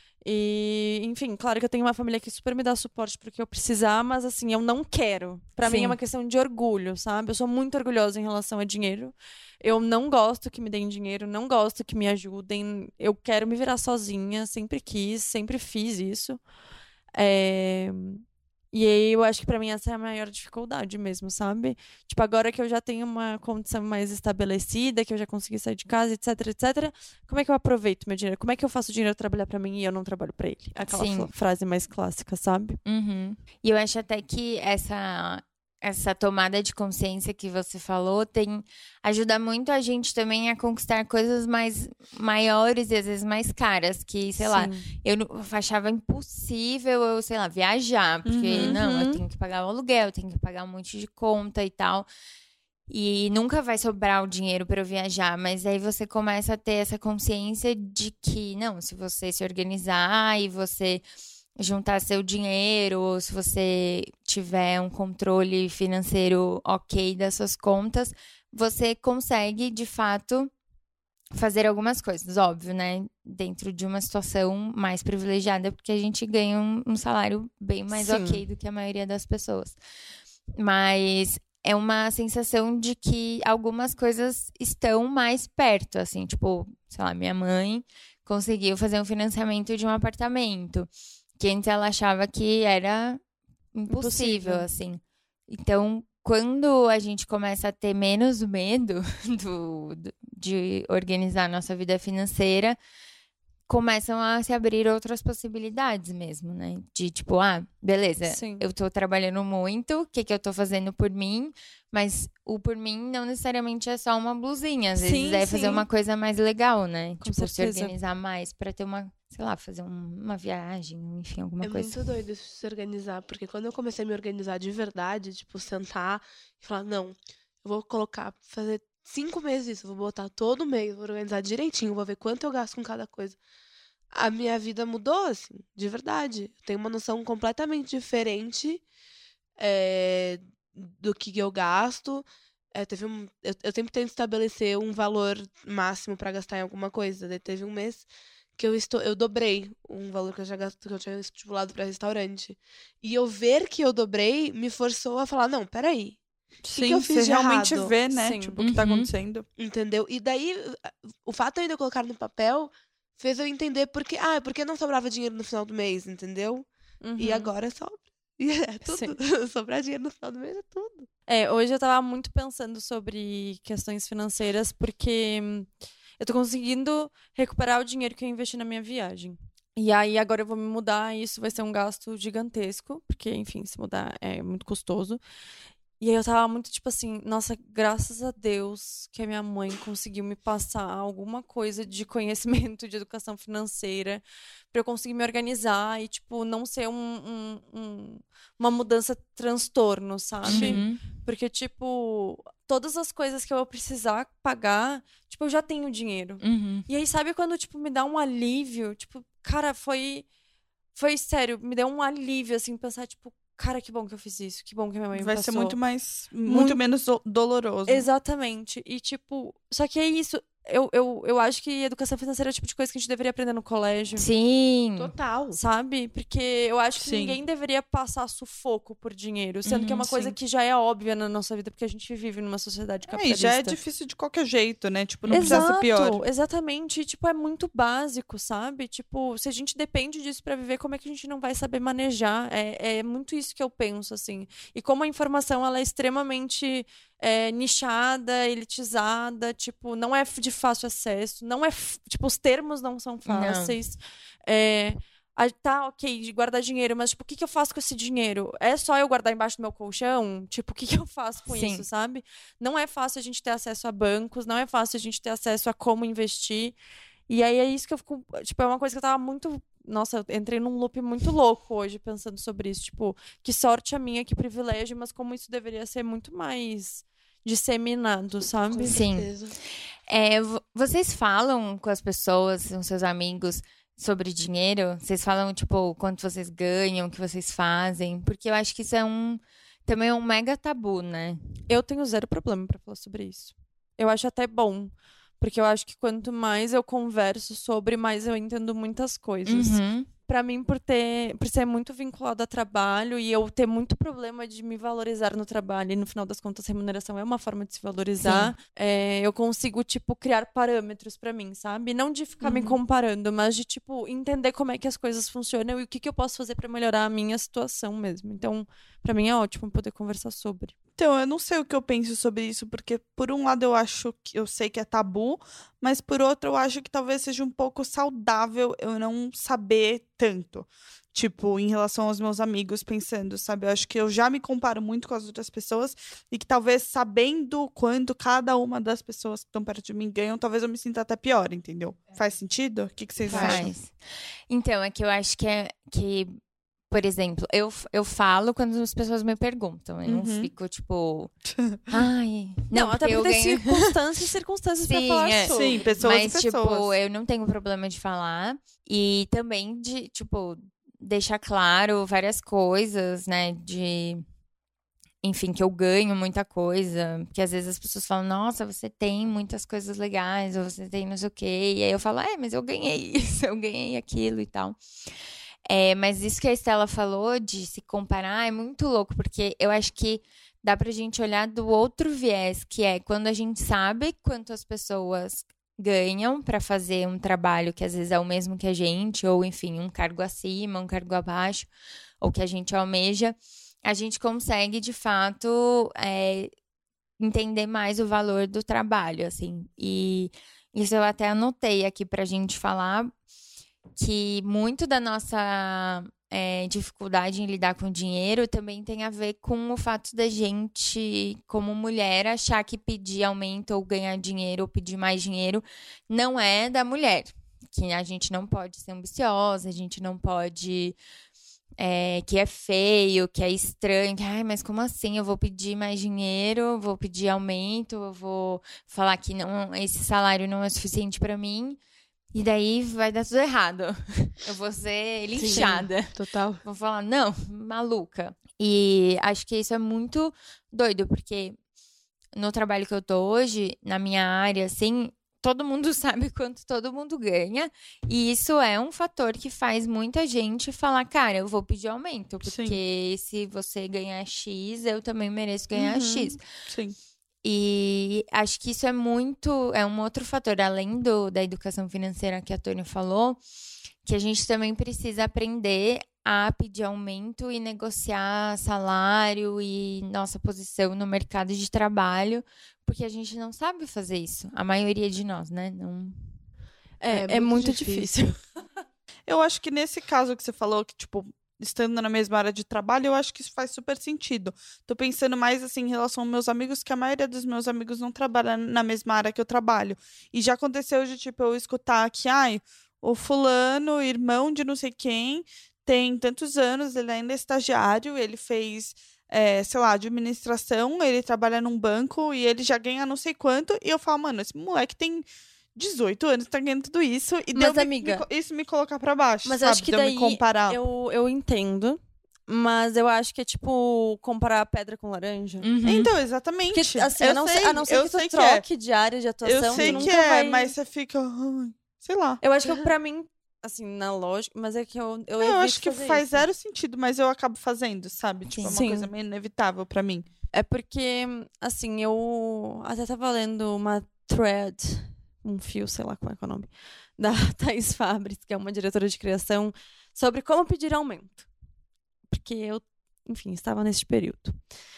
E, enfim, claro que eu tenho uma família que super me dá suporte porque eu precisar, mas assim, eu não quero. Pra mim Sim. é uma questão de orgulho, sabe? Eu sou muito orgulhosa em relação a dinheiro. Eu não gosto que me deem dinheiro, não gosto que me ajudem. Eu quero me virar sozinha, sempre quis, sempre fiz isso. É, E aí eu acho que pra mim essa é a maior dificuldade mesmo, sabe? Tipo, agora que eu já tenho uma condição mais estabelecida, que eu já consegui sair de casa, etc, etcétera. Como é que eu aproveito meu dinheiro? Como é que eu faço o dinheiro trabalhar pra mim e eu não trabalho pra ele? Aquela Sim. fla- frase mais clássica, sabe? Uhum. E eu acho até que essa, essa tomada de consciência que você falou tem, ajuda muito a gente também a conquistar coisas mais maiores e às vezes mais caras. Que, sei lá, Sim. eu não- eu achava impossível eu, sei lá, viajar. Porque, Uhum. não, eu tenho que pagar o aluguel, eu tenho que pagar um monte de conta e tal. E nunca vai sobrar o dinheiro para eu viajar, mas aí você começa a ter essa consciência de que, não, se você se organizar e você juntar seu dinheiro, ou se você tiver um controle financeiro ok das suas contas, você consegue, de fato, fazer algumas coisas, óbvio, né? Dentro de uma situação mais privilegiada, porque a gente ganha um, um salário bem mais Sim. ok do que a maioria das pessoas. Mas é uma sensação de que algumas coisas estão mais perto, assim, tipo, sei lá, minha mãe conseguiu fazer um financiamento de um apartamento, que antes ela achava que era impossível, Impossível. assim. Então, quando a gente começa a ter menos medo do, do- de organizar a nossa vida financeira, começam a se abrir outras possibilidades mesmo, né? De tipo, ah, beleza, Sim. eu tô trabalhando muito, o que que eu tô fazendo por mim? Mas o por mim não necessariamente é só uma blusinha, às vezes Sim, é fazer sim. uma coisa mais legal, né? Com tipo, se certeza. organizar mais pra ter uma, sei lá, fazer um- uma viagem, enfim, alguma É coisa. muito doido isso de se organizar, porque quando eu comecei a me organizar de verdade, tipo, sentar e falar, não, eu vou colocar, fazer cinco meses isso, eu vou botar todo mês, vou organizar direitinho, vou ver quanto eu gasto com cada coisa. A minha vida mudou, assim, de verdade. Eu tenho uma noção completamente diferente é, do que eu gasto. É, teve um, eu, eu sempre tento estabelecer um valor máximo pra gastar em alguma coisa. Daí teve um mês que eu estou, eu dobrei um valor que eu já gasto, que eu tinha estipulado pra restaurante. E eu ver que eu dobrei me forçou a falar, não, peraí, Sim, que eu fiz você de realmente errado? vê, né? Sim. Tipo, o que tá Uhum. acontecendo. Entendeu? E daí, o fato ainda de eu colocar no papel fez eu entender porque, ah, porque não sobrava dinheiro no final do mês, entendeu? E Uhum. agora sobra. E é tudo. Sim. Sobrar dinheiro no final do mês é tudo. É, hoje eu tava muito pensando sobre questões financeiras, porque hum, eu tô conseguindo recuperar o dinheiro que eu investi na minha viagem. E aí agora eu vou me mudar e isso vai ser um gasto gigantesco, porque, enfim, se mudar é muito custoso. E aí eu tava muito tipo assim, nossa, graças a Deus que a minha mãe conseguiu me passar alguma coisa de conhecimento de educação financeira pra eu conseguir me organizar e, tipo, não ser um, um- um- uma mudança transtorno, sabe? Uhum. Porque, tipo, todas as coisas que eu vou precisar pagar, tipo, eu já tenho dinheiro. Uhum. E aí, sabe quando, tipo, me dá um alívio? Tipo, cara, foi. Foi sério, me deu um alívio, assim, pensar, tipo, cara, que bom que eu fiz isso, que bom que minha mãe me Vai passou. ser muito mais. Muito, Muito- menos do- doloroso. Exatamente. E, tipo, só que é isso. Eu, eu, eu acho que educação financeira é o tipo de coisa que a gente deveria aprender no colégio. Sim. Total. Sabe? Porque eu acho que Sim. ninguém deveria passar sufoco por dinheiro. Sendo que é Uhum, uma coisa sim. que já é óbvia na nossa vida, porque a gente vive numa sociedade É, e capitalista. já é difícil de qualquer jeito, né? Tipo, não precisa ser pior. Exato, exatamente. E, tipo, é muito básico, sabe? Tipo, se a gente depende disso pra viver, como é que a gente não vai saber manejar? É, é muito isso que eu penso, assim. E como a informação, ela é extremamente é, nichada, elitizada, tipo, não é de fácil acesso, não é, f- tipo, os termos não são fáceis. É, a- tá, ok, de guardar dinheiro, mas, tipo, o que que eu faço com esse dinheiro? É só eu guardar embaixo do meu colchão? Tipo, o que que eu faço com Sim. isso, sabe? Não é fácil a gente ter acesso a bancos, não é fácil a gente ter acesso a como investir. E aí é isso que eu fico. Tipo, é uma coisa que eu tava muito. Nossa, eu entrei num loop muito louco hoje pensando sobre isso. Tipo, que sorte a minha, que privilégio, mas como isso deveria ser muito mais disseminado, sabe? Com Sim. certeza. É, vo- vocês falam com as pessoas, com seus amigos, sobre dinheiro? Vocês falam, tipo, quanto vocês ganham, o que vocês fazem? Porque eu acho que isso é um também é um mega tabu, né? Eu tenho zero problema pra falar sobre isso. Eu acho até bom. Porque eu acho que quanto mais eu converso sobre, mais eu entendo muitas coisas. Uhum. pra mim, por ter, por ser muito vinculado a trabalho e eu ter muito problema de me valorizar no trabalho, e no final das contas, remuneração é uma forma de se valorizar, é, eu consigo, tipo, criar parâmetros pra mim, sabe? Não de ficar Uhum. me comparando, mas de, tipo, entender como é que as coisas funcionam e o que, que eu posso fazer pra melhorar a minha situação mesmo. Então, pra mim é ótimo poder conversar sobre. Então, eu não sei o que eu penso sobre isso, porque por um lado eu acho que eu sei que é tabu, mas por outro eu acho que talvez seja um pouco saudável eu não saber tanto. Tipo, em relação aos meus amigos, pensando, sabe? Eu acho que eu já me comparo muito com as outras pessoas e que talvez sabendo quanto cada uma das pessoas que estão perto de mim ganham, talvez eu me sinta até pior, entendeu? Faz sentido? O que, que vocês acham? Faz. Então, é que eu acho que é que, por exemplo, eu, eu falo quando as pessoas me perguntam. Eu não Uhum. fico, tipo, ai. Não, até porque eu porque tem ganho. circunstâncias e circunstâncias pra Sim, falar é. sobre. Sim, pessoas Mas, e pessoas. tipo, eu não tenho problema de falar. E também de, tipo, deixar claro várias coisas, né? De. Enfim, que eu ganho muita coisa. Porque às vezes as pessoas falam, nossa, você tem muitas coisas legais, ou você tem não sei o quê. E aí eu falo, é, mas eu ganhei isso, eu ganhei aquilo e tal. É, mas isso que a Estela falou de se comparar é muito louco, porque eu acho que dá pra gente olhar do outro viés, que é quando a gente sabe quanto as pessoas ganham pra fazer um trabalho que às vezes é o mesmo que a gente, ou enfim, um cargo acima, um cargo abaixo, ou que a gente almeja, a gente consegue de fato é, entender mais o valor do trabalho, assim. E isso eu até anotei aqui pra gente falar, que muito da nossa é, dificuldade em lidar com dinheiro também tem a ver com o fato da gente, como mulher, achar que pedir aumento ou ganhar dinheiro ou pedir mais dinheiro não é da mulher. Que a gente não pode ser ambiciosa, a gente não pode... É, que é feio, que é estranho, que, ai, mas como assim? Eu vou pedir mais dinheiro, vou pedir aumento, eu vou falar que não, esse salário não é suficiente pra mim. E daí vai dar tudo errado. Eu vou ser linchada. Total. Vou falar, não, maluca. E acho que isso é muito doido, porque no trabalho que eu tô hoje, na minha área, assim, todo mundo sabe quanto todo mundo ganha. E isso é um fator que faz muita gente falar, cara, eu vou pedir aumento. Porque se você ganhar X, eu também mereço ganhar Uhum. X. Sim. E acho que isso é muito, é um outro fator, além do, da educação financeira que a Tônia falou, que a gente também precisa aprender a pedir aumento e negociar salário e nossa posição no mercado de trabalho, porque a gente não sabe fazer isso. A maioria de nós, né? Não... É, É é muito muito difícil. Eu acho que nesse caso que você falou, que, tipo, estando na mesma área de trabalho, eu acho que isso faz super sentido. Tô pensando mais, assim, em relação aos meus amigos, que a maioria dos meus amigos não trabalha na mesma área que eu trabalho. E já aconteceu de, tipo, eu escutar que, ai, o fulano, irmão de não sei quem, tem tantos anos, ele ainda é estagiário, ele fez, é, sei lá, administração, ele trabalha num banco e ele já ganha não sei quanto. E eu falo, mano, esse moleque tem dezoito anos, tá ganhando tudo isso. E Mas, deu me- amiga, me co- isso me colocar pra baixo, Mas eu sabe? acho que De eu daí me comparar. eu, eu entendo, mas eu acho que é tipo comparar pedra com laranja. Uhum. Então, exatamente. Porque, assim, eu a não, sei, ser, a não ser eu que tu sei que é. troque de área de atuação, Eu sei tu que nunca é, vai... mas você fica... ai, sei lá. Eu acho que pra mim, assim, na lógica, mas é que eu Eu, Eu evito acho que fazer faz isso. zero sentido, mas eu acabo fazendo, sabe? Tipo, é uma Sim. coisa meio inevitável pra mim. É porque, assim, eu até tava lendo uma thread, um fio, sei lá como é que é o nome, da Thaís Fabris, que é uma diretora de criação, sobre como pedir aumento. Porque eu, enfim, estava nesse período.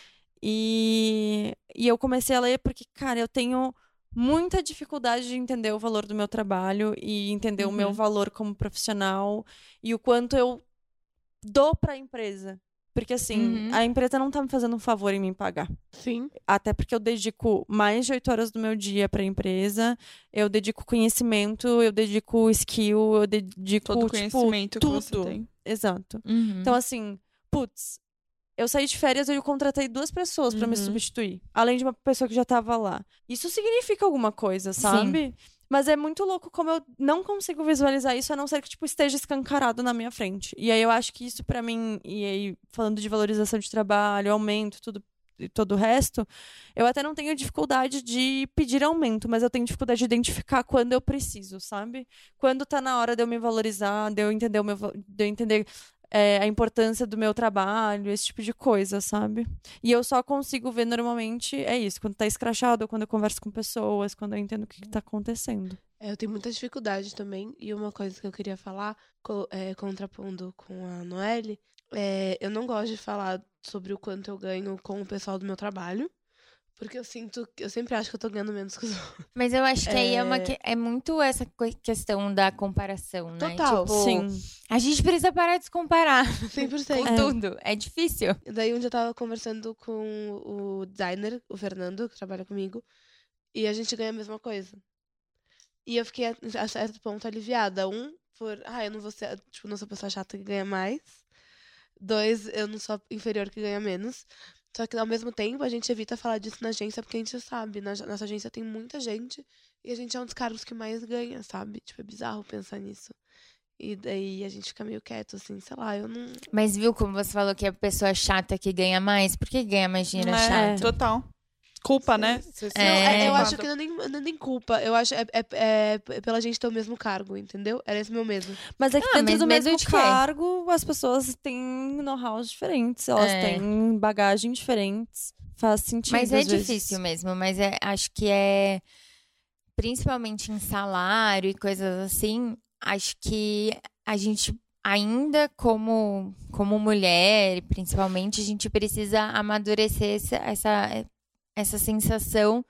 E, e eu comecei a ler porque, cara, eu tenho muita dificuldade de entender o valor do meu trabalho e entender Uhum. o meu valor como profissional e o quanto eu dou pra empresa. Porque, assim, Uhum. a empresa não tá me fazendo um favor em me pagar. Sim. Até porque eu dedico mais de oito horas do meu dia pra empresa, eu dedico conhecimento, eu dedico skill, eu dedico, Todo o tipo, conhecimento que você tudo. tem. Exato. Uhum. Então, assim, putz, eu saí de férias e eu contratei duas pessoas pra me Uhum. substituir. Além de uma pessoa que já tava lá. Isso significa alguma coisa, sabe? Mas é muito louco como eu não consigo visualizar isso, a não ser que, tipo, esteja escancarado na minha frente. E aí eu acho que isso pra mim, e aí falando de valorização de trabalho, aumento, tudo, e todo o resto, eu até não tenho dificuldade de pedir aumento, mas eu tenho dificuldade de identificar quando eu preciso, sabe? Quando tá na hora de eu me valorizar, de eu entender, o meu, de eu entender é, a importância do meu trabalho, esse tipo de coisa, sabe? E eu só consigo ver normalmente, é isso, quando tá escrachado, quando eu converso com pessoas, quando eu entendo o que, que tá acontecendo. É, eu tenho muita dificuldade também. E uma coisa que eu queria falar, co- é, contrapondo com a Noelle, é, eu não gosto de falar sobre o quanto eu ganho com o pessoal do meu trabalho. Porque eu sinto, eu sempre acho que eu tô ganhando menos que os outros. Mas eu acho que aí é, uma, É. que- é muito essa co- questão da comparação, né? Total. Tipo, Sim. a gente precisa parar de se comparar cem por com cento. tudo. É difícil. E daí um dia eu tava conversando com o designer, o Fernando, que trabalha comigo, e a gente ganha a mesma coisa. E eu fiquei, a a certo ponto, aliviada. Um, por, ah, eu não vou ser, tipo, não sou pessoa chata que ganha mais. Dois, eu não sou inferior que ganha menos. Só que, ao mesmo tempo, a gente evita falar disso na agência, porque a gente sabe, na nossa agência tem muita gente, e a gente é um dos cargos que mais ganha, sabe? Tipo, é bizarro pensar nisso. E daí a gente fica meio quieto, assim, sei lá, eu não... Mas viu como você falou que é a pessoa chata que ganha mais? Por que ganha mais dinheiro é É, chato? total. Culpa, né? Você se É. Não, é- eu culpado. acho que não é, nem, não é nem culpa. Eu acho é, é, é pela gente ter o mesmo cargo, entendeu? Era esse meu medo. Mas é que Ah, dentro mas do medo mesmo de quê? cargo, as pessoas têm know-hows diferentes, elas É. têm bagagem diferentes. Faz sentido. Mas é às vezes. difícil mesmo, mas é, acho que é principalmente em salário e coisas assim, acho que a gente ainda como como mulher, principalmente, a gente precisa amadurecer essa essa, essa sensação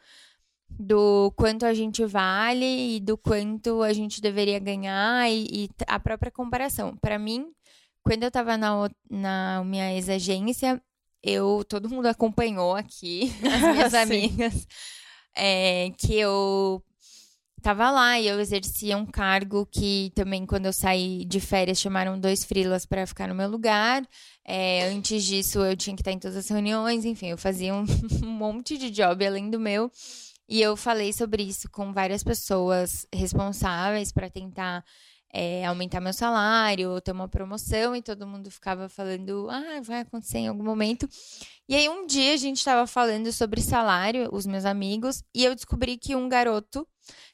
do quanto a gente vale e do quanto a gente deveria ganhar e, e a própria comparação. Para mim, quando eu tava na, o- na minha ex-agência, eu, todo mundo acompanhou aqui, as minhas Sim. amigas, é, que eu tava lá e eu exercia um cargo que também, quando eu saí de férias, chamaram dois freelas para ficar no meu lugar. É, antes disso, eu tinha que estar em todas as reuniões, enfim, eu fazia um, um monte de job além do meu. E eu falei sobre isso com várias pessoas responsáveis para tentar é, aumentar meu salário, ter uma promoção, e todo mundo ficava falando, ah, vai acontecer em algum momento. E aí um dia a gente estava falando sobre salário, os meus amigos, e eu descobri que um garoto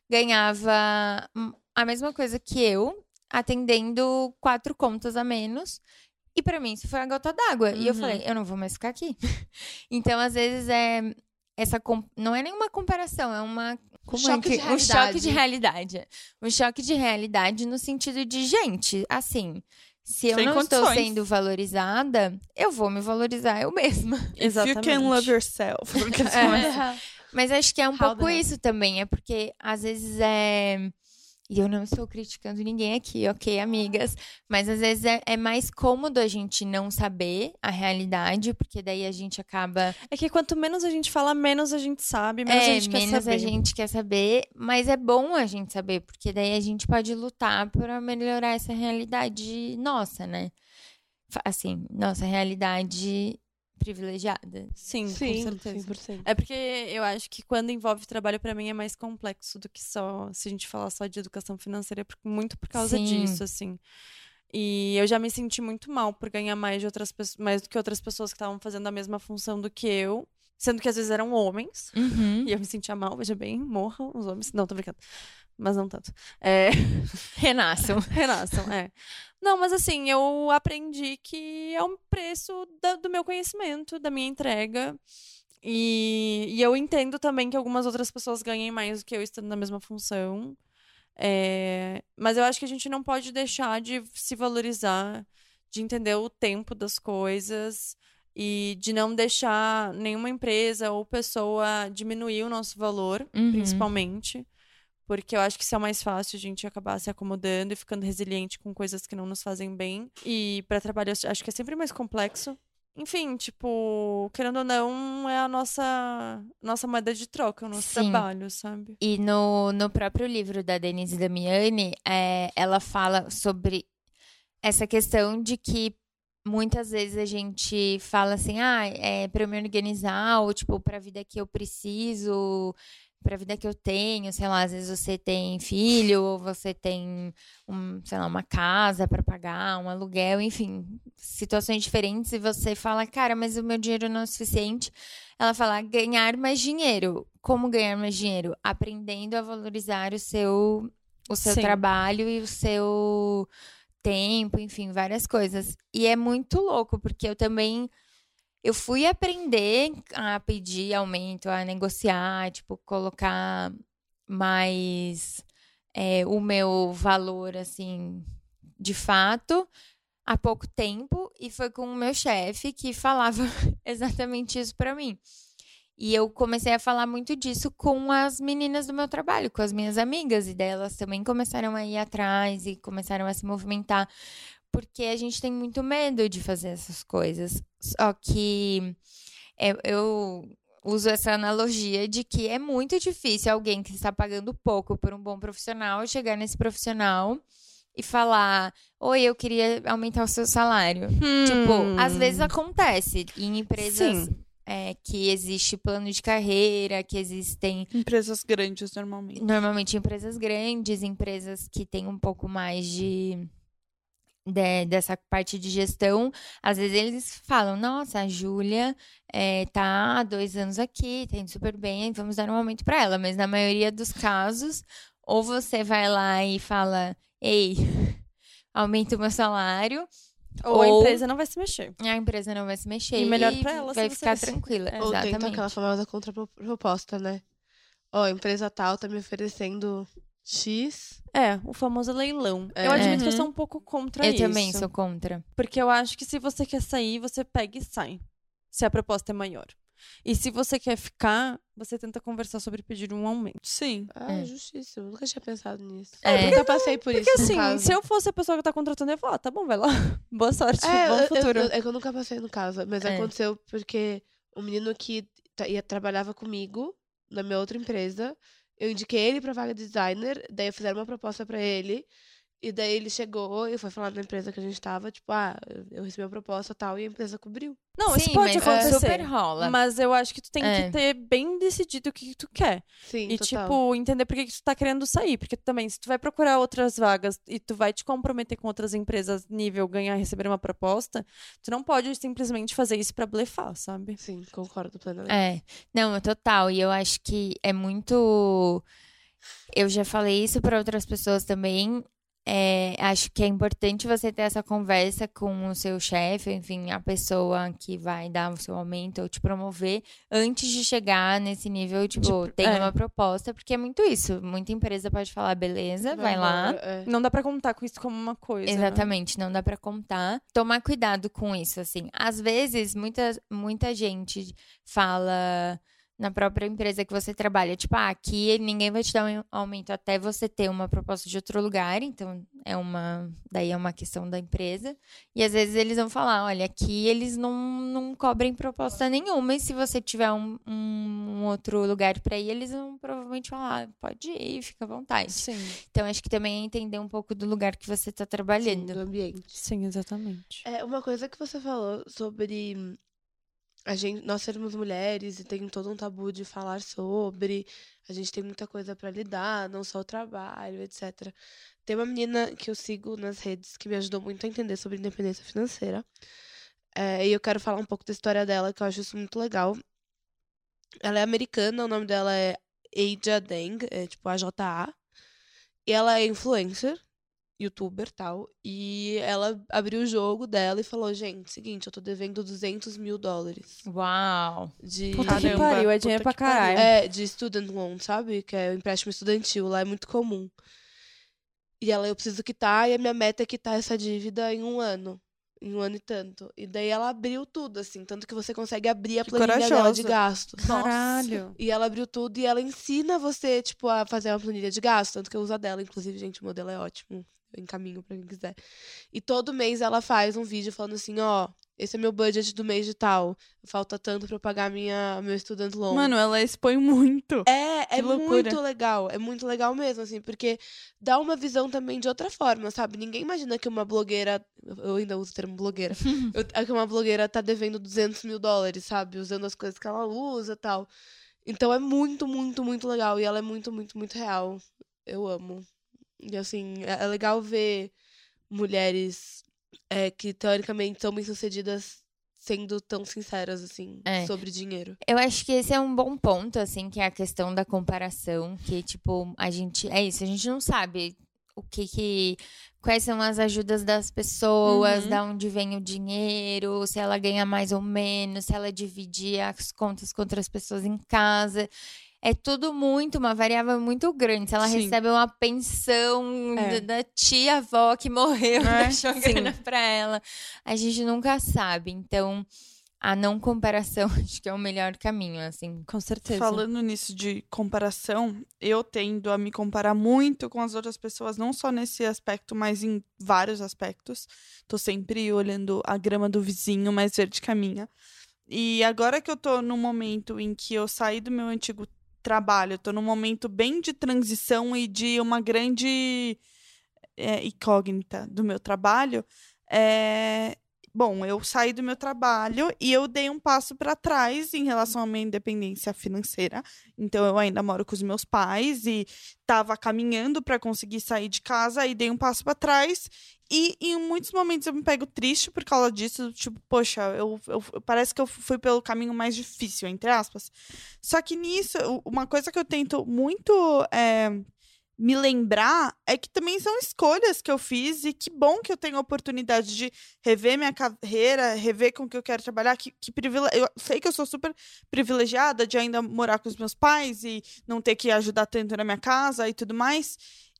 ganhava hum, a mesma coisa que eu, atendendo quatro contas a menos. E pra mim isso foi a gota d'água. E eu Uhum. falei, eu não vou mais ficar aqui. Então, às vezes, é essa com- não é nenhuma comparação, é uma como choque é de que- um choque de realidade. realidade. Um choque de realidade no sentido de, gente, assim, se eu Sem não estou condições. sendo valorizada, eu vou me valorizar eu mesma. If you can love yourself. Porque É. Mas acho que é um How pouco the heck? isso também, é porque às vezes é. E eu não estou criticando ninguém aqui, ok, amigas? Mas às vezes é, é mais cômodo a gente não saber a realidade, porque daí a gente acaba. É que quanto menos a gente fala, menos a gente sabe, menos é, a gente quer menos saber. a gente quer saber, mas é bom a gente saber, porque daí a gente pode lutar para melhorar essa realidade nossa, né? Fa- Assim, nossa realidade privilegiada. Sim, Sim, com certeza. cem por cento. É porque eu acho que quando envolve trabalho, pra mim, é mais complexo do que só se a gente falar só de educação financeira, por- muito por causa Sim. disso, assim. E eu já me senti muito mal por ganhar mais de outras pessoas, mais do que outras pessoas que estavam fazendo a mesma função do que eu, sendo que às vezes eram homens. Uhum. E eu me sentia mal, veja bem, morram os homens. Não, tô brincando. Mas não tanto. É... Renasçam. Renasçam, é. Não, mas assim, eu aprendi que é um preço da- do meu conhecimento, da minha entrega. E, e eu entendo também que algumas outras pessoas ganhem mais do que eu estando na mesma função. É, mas eu acho que a gente não pode deixar de se valorizar, de entender o tempo das coisas e de não deixar nenhuma empresa ou pessoa diminuir o nosso valor, Uhum. principalmente. Porque eu acho que isso é o mais fácil, a gente acabar se acomodando e ficando resiliente com coisas que não nos fazem bem. E para trabalho, eu acho que é sempre mais complexo. Enfim, tipo, querendo ou não, é a nossa, nossa moeda de troca, o nosso Sim. trabalho, sabe? E no, no próprio livro da Denise Damiani, é, ela fala sobre essa questão de que muitas vezes a gente fala assim, ah, é para eu me organizar, ou tipo, para a vida que eu preciso, pra vida que eu tenho, sei lá, às vezes você tem filho, ou você tem, um, sei lá, uma casa pra pagar, um aluguel, enfim, situações diferentes, e você fala, cara, mas o meu dinheiro não é suficiente. Ela fala, ganhar mais dinheiro. Como ganhar mais dinheiro? Aprendendo a valorizar o seu, o seu Sim. trabalho e o seu tempo, enfim, várias coisas. E é muito louco, porque eu também... Eu fui aprender a pedir aumento, a negociar, tipo, colocar mais é, o meu valor, assim, de fato, há pouco tempo. E foi com o meu chefe que falava exatamente isso pra mim. E eu comecei a falar muito disso com as meninas do meu trabalho, com as minhas amigas. E delas também começaram a ir atrás e começaram a se movimentar. Porque a gente tem muito medo de fazer essas coisas. Só que é, eu uso essa analogia de que é muito difícil alguém que está pagando pouco por um bom profissional chegar nesse profissional e falar: oi, eu queria aumentar o seu salário. Hum. Tipo, às vezes acontece em empresas Sim. é, que existe plano de carreira, que existem Empresas grandes, normalmente. normalmente empresas grandes, empresas que têm um pouco mais de. De, dessa parte de gestão, às vezes eles falam, nossa, a Júlia é, tá há dois anos aqui, tá indo super bem, vamos dar um aumento para ela. Mas na maioria dos casos, ou você vai lá e fala, ei, aumenta o meu salário, Ou, Ou- a empresa não vai se mexer. a empresa não vai se mexer E melhor pra ela vai se ficar você- tranquila. É. Ou tenta Exatamente. aquela famosa contraproposta, né? Ó, a empresa tal tá me oferecendo X. É, o famoso leilão. É. Eu admito que eu Uhum. sou um pouco contra Eu isso. também sou contra. Porque eu acho que se você quer sair, você pega e sai. Se a proposta é maior. E se você quer ficar, você tenta conversar sobre pedir um aumento. Sim. Ah, É. justíssimo. Eu nunca tinha pensado nisso. É. Eu nunca passei por Porque isso, no assim, caso. se eu fosse a pessoa que tá contratando, eu ia falar, ah, tá bom, vai lá. Boa sorte, É, bom eu- eu- futuro. eu- é que eu nunca passei no caso, mas É. aconteceu porque o menino que tra- ia, trabalhava comigo na minha outra empresa, eu indiquei ele pra vaga de designer, daí eu fizeram uma proposta pra ele, e daí ele chegou e foi falar na empresa que a gente tava, tipo, ah, eu recebi uma proposta e tal, e a empresa cobriu. Não, Sim, isso pode mas acontecer. super rola. Mas eu acho que tu tem É. que ter bem decidido o que, que tu quer. Sim, E, total. tipo, entender por que, que tu tá querendo sair. Porque também, se tu vai procurar outras vagas e tu vai te comprometer com outras empresas nível ganhar, receber uma proposta, tu não pode simplesmente fazer isso pra blefar, sabe? Sim, concordo plenamente. É, não, total. E eu acho que é muito. Eu já falei isso para outras pessoas também. É, acho que é importante você ter essa conversa com o seu chefe, enfim, a pessoa que vai dar o seu aumento ou te promover antes de chegar nesse nível, tipo, Tipo, tem é. uma proposta, porque é muito isso. Muita empresa pode falar, beleza, vai, lá. embora, é. Não dá pra contar com isso como uma coisa. né? Exatamente, não dá pra contar. Tomar cuidado com isso, assim. Às vezes, muita, muita gente fala na própria empresa que você trabalha, tipo, ah, aqui ninguém vai te dar um aumento até você ter uma proposta de outro lugar, então é uma, daí é uma questão da empresa. E às vezes eles vão falar, olha, aqui eles não, não cobrem proposta nenhuma, e se você tiver um, um outro lugar pra ir, eles vão provavelmente falar, ah, pode ir, fica à vontade. Sim, Então acho que também é entender um pouco do lugar que você tá Sim, trabalhando. do ambiente. sim, exatamente. É, uma coisa que você falou sobre hum, a gente, nós sermos mulheres e tem todo um tabu de falar sobre, a gente tem muita coisa pra lidar, não só o trabalho, etcétera. Tem uma menina que eu sigo nas redes que me ajudou muito a entender sobre independência financeira. É, e eu quero falar um pouco da história dela, que eu acho isso muito legal. Ela é americana, o nome dela é Aja Deng, é tipo A J A. E ela é influencer, youtuber e tal. E ela abriu o jogo dela e falou, gente, seguinte, eu tô devendo duzentos mil dólares. Uau! De... Puta que Caramba, pariu, é puta dinheiro pra que pariu. caralho. É, de student loan, sabe? Que é o empréstimo estudantil, lá é muito comum. E ela, eu preciso quitar, e a minha meta é quitar essa dívida em um ano. Em um ano e tanto. E daí ela abriu tudo, assim. Tanto que você consegue abrir a Que planilha dela de corajosa. gastos. Caralho. E ela abriu tudo e ela ensina você, tipo, a fazer uma planilha de gasto. Tanto que eu uso a dela, inclusive, gente, o modelo é ótimo. Eu encaminho pra quem quiser. E todo mês ela faz um vídeo falando assim, ó, esse é meu budget do mês de tal. Falta tanto pra eu pagar minha, meu student loan. Mano, ela expõe muito. É, é Que loucura. muito legal. É muito legal mesmo, assim, porque dá uma visão também de outra forma, sabe? Ninguém imagina que uma blogueira. Eu ainda uso o termo blogueira. eu, é que uma blogueira tá devendo duzentos mil dólares, sabe? Usando as coisas que ela usa e tal. Então é muito, muito, muito legal. E ela é muito, muito, muito real. Eu amo. E assim, é é legal ver mulheres é, que teoricamente são bem-sucedidas sendo tão sinceras, assim, É. sobre dinheiro. Eu acho que esse é um bom ponto, assim, que é a questão da comparação, que, tipo, a gente... É isso, a gente não sabe o que que... Quais são as ajudas das pessoas, Uhum. da onde vem o dinheiro, se ela ganha mais ou menos, se ela divide as contas com outras pessoas em casa. É tudo muito, uma variável muito grande. Se ela Sim. recebe uma pensão É. da, da tia-avó que morreu, É, deixou sim. grana pra ela. A gente nunca sabe. Então, a não comparação acho que é o melhor caminho, assim. Com certeza. Falando nisso de comparação, eu tendo a me comparar muito com as outras pessoas, não só nesse aspecto, mas em vários aspectos. Tô sempre olhando a grama do vizinho mais verde que a minha. E agora que eu tô num momento em que eu saí do meu antigo trabalho, eu tô num momento bem de transição e de uma grande é, incógnita do meu trabalho, é, bom, eu saí do meu trabalho e eu dei um passo para trás em relação à minha independência financeira. Então, eu ainda moro com os meus pais e estava caminhando para conseguir sair de casa e dei um passo para trás. E em muitos momentos eu me pego triste por causa disso. Tipo, poxa, eu, eu- parece que eu fui pelo caminho mais difícil, entre aspas. Só que nisso, u- uma coisa que eu tento muito é, me lembrar é que também são escolhas que eu fiz e que bom que eu tenho a oportunidade de rever minha carreira, rever com o que eu quero trabalhar. Que, que privile... Eu sei que eu sou super privilegiada de ainda morar com os meus pais e não ter que ajudar tanto na minha casa e tudo mais.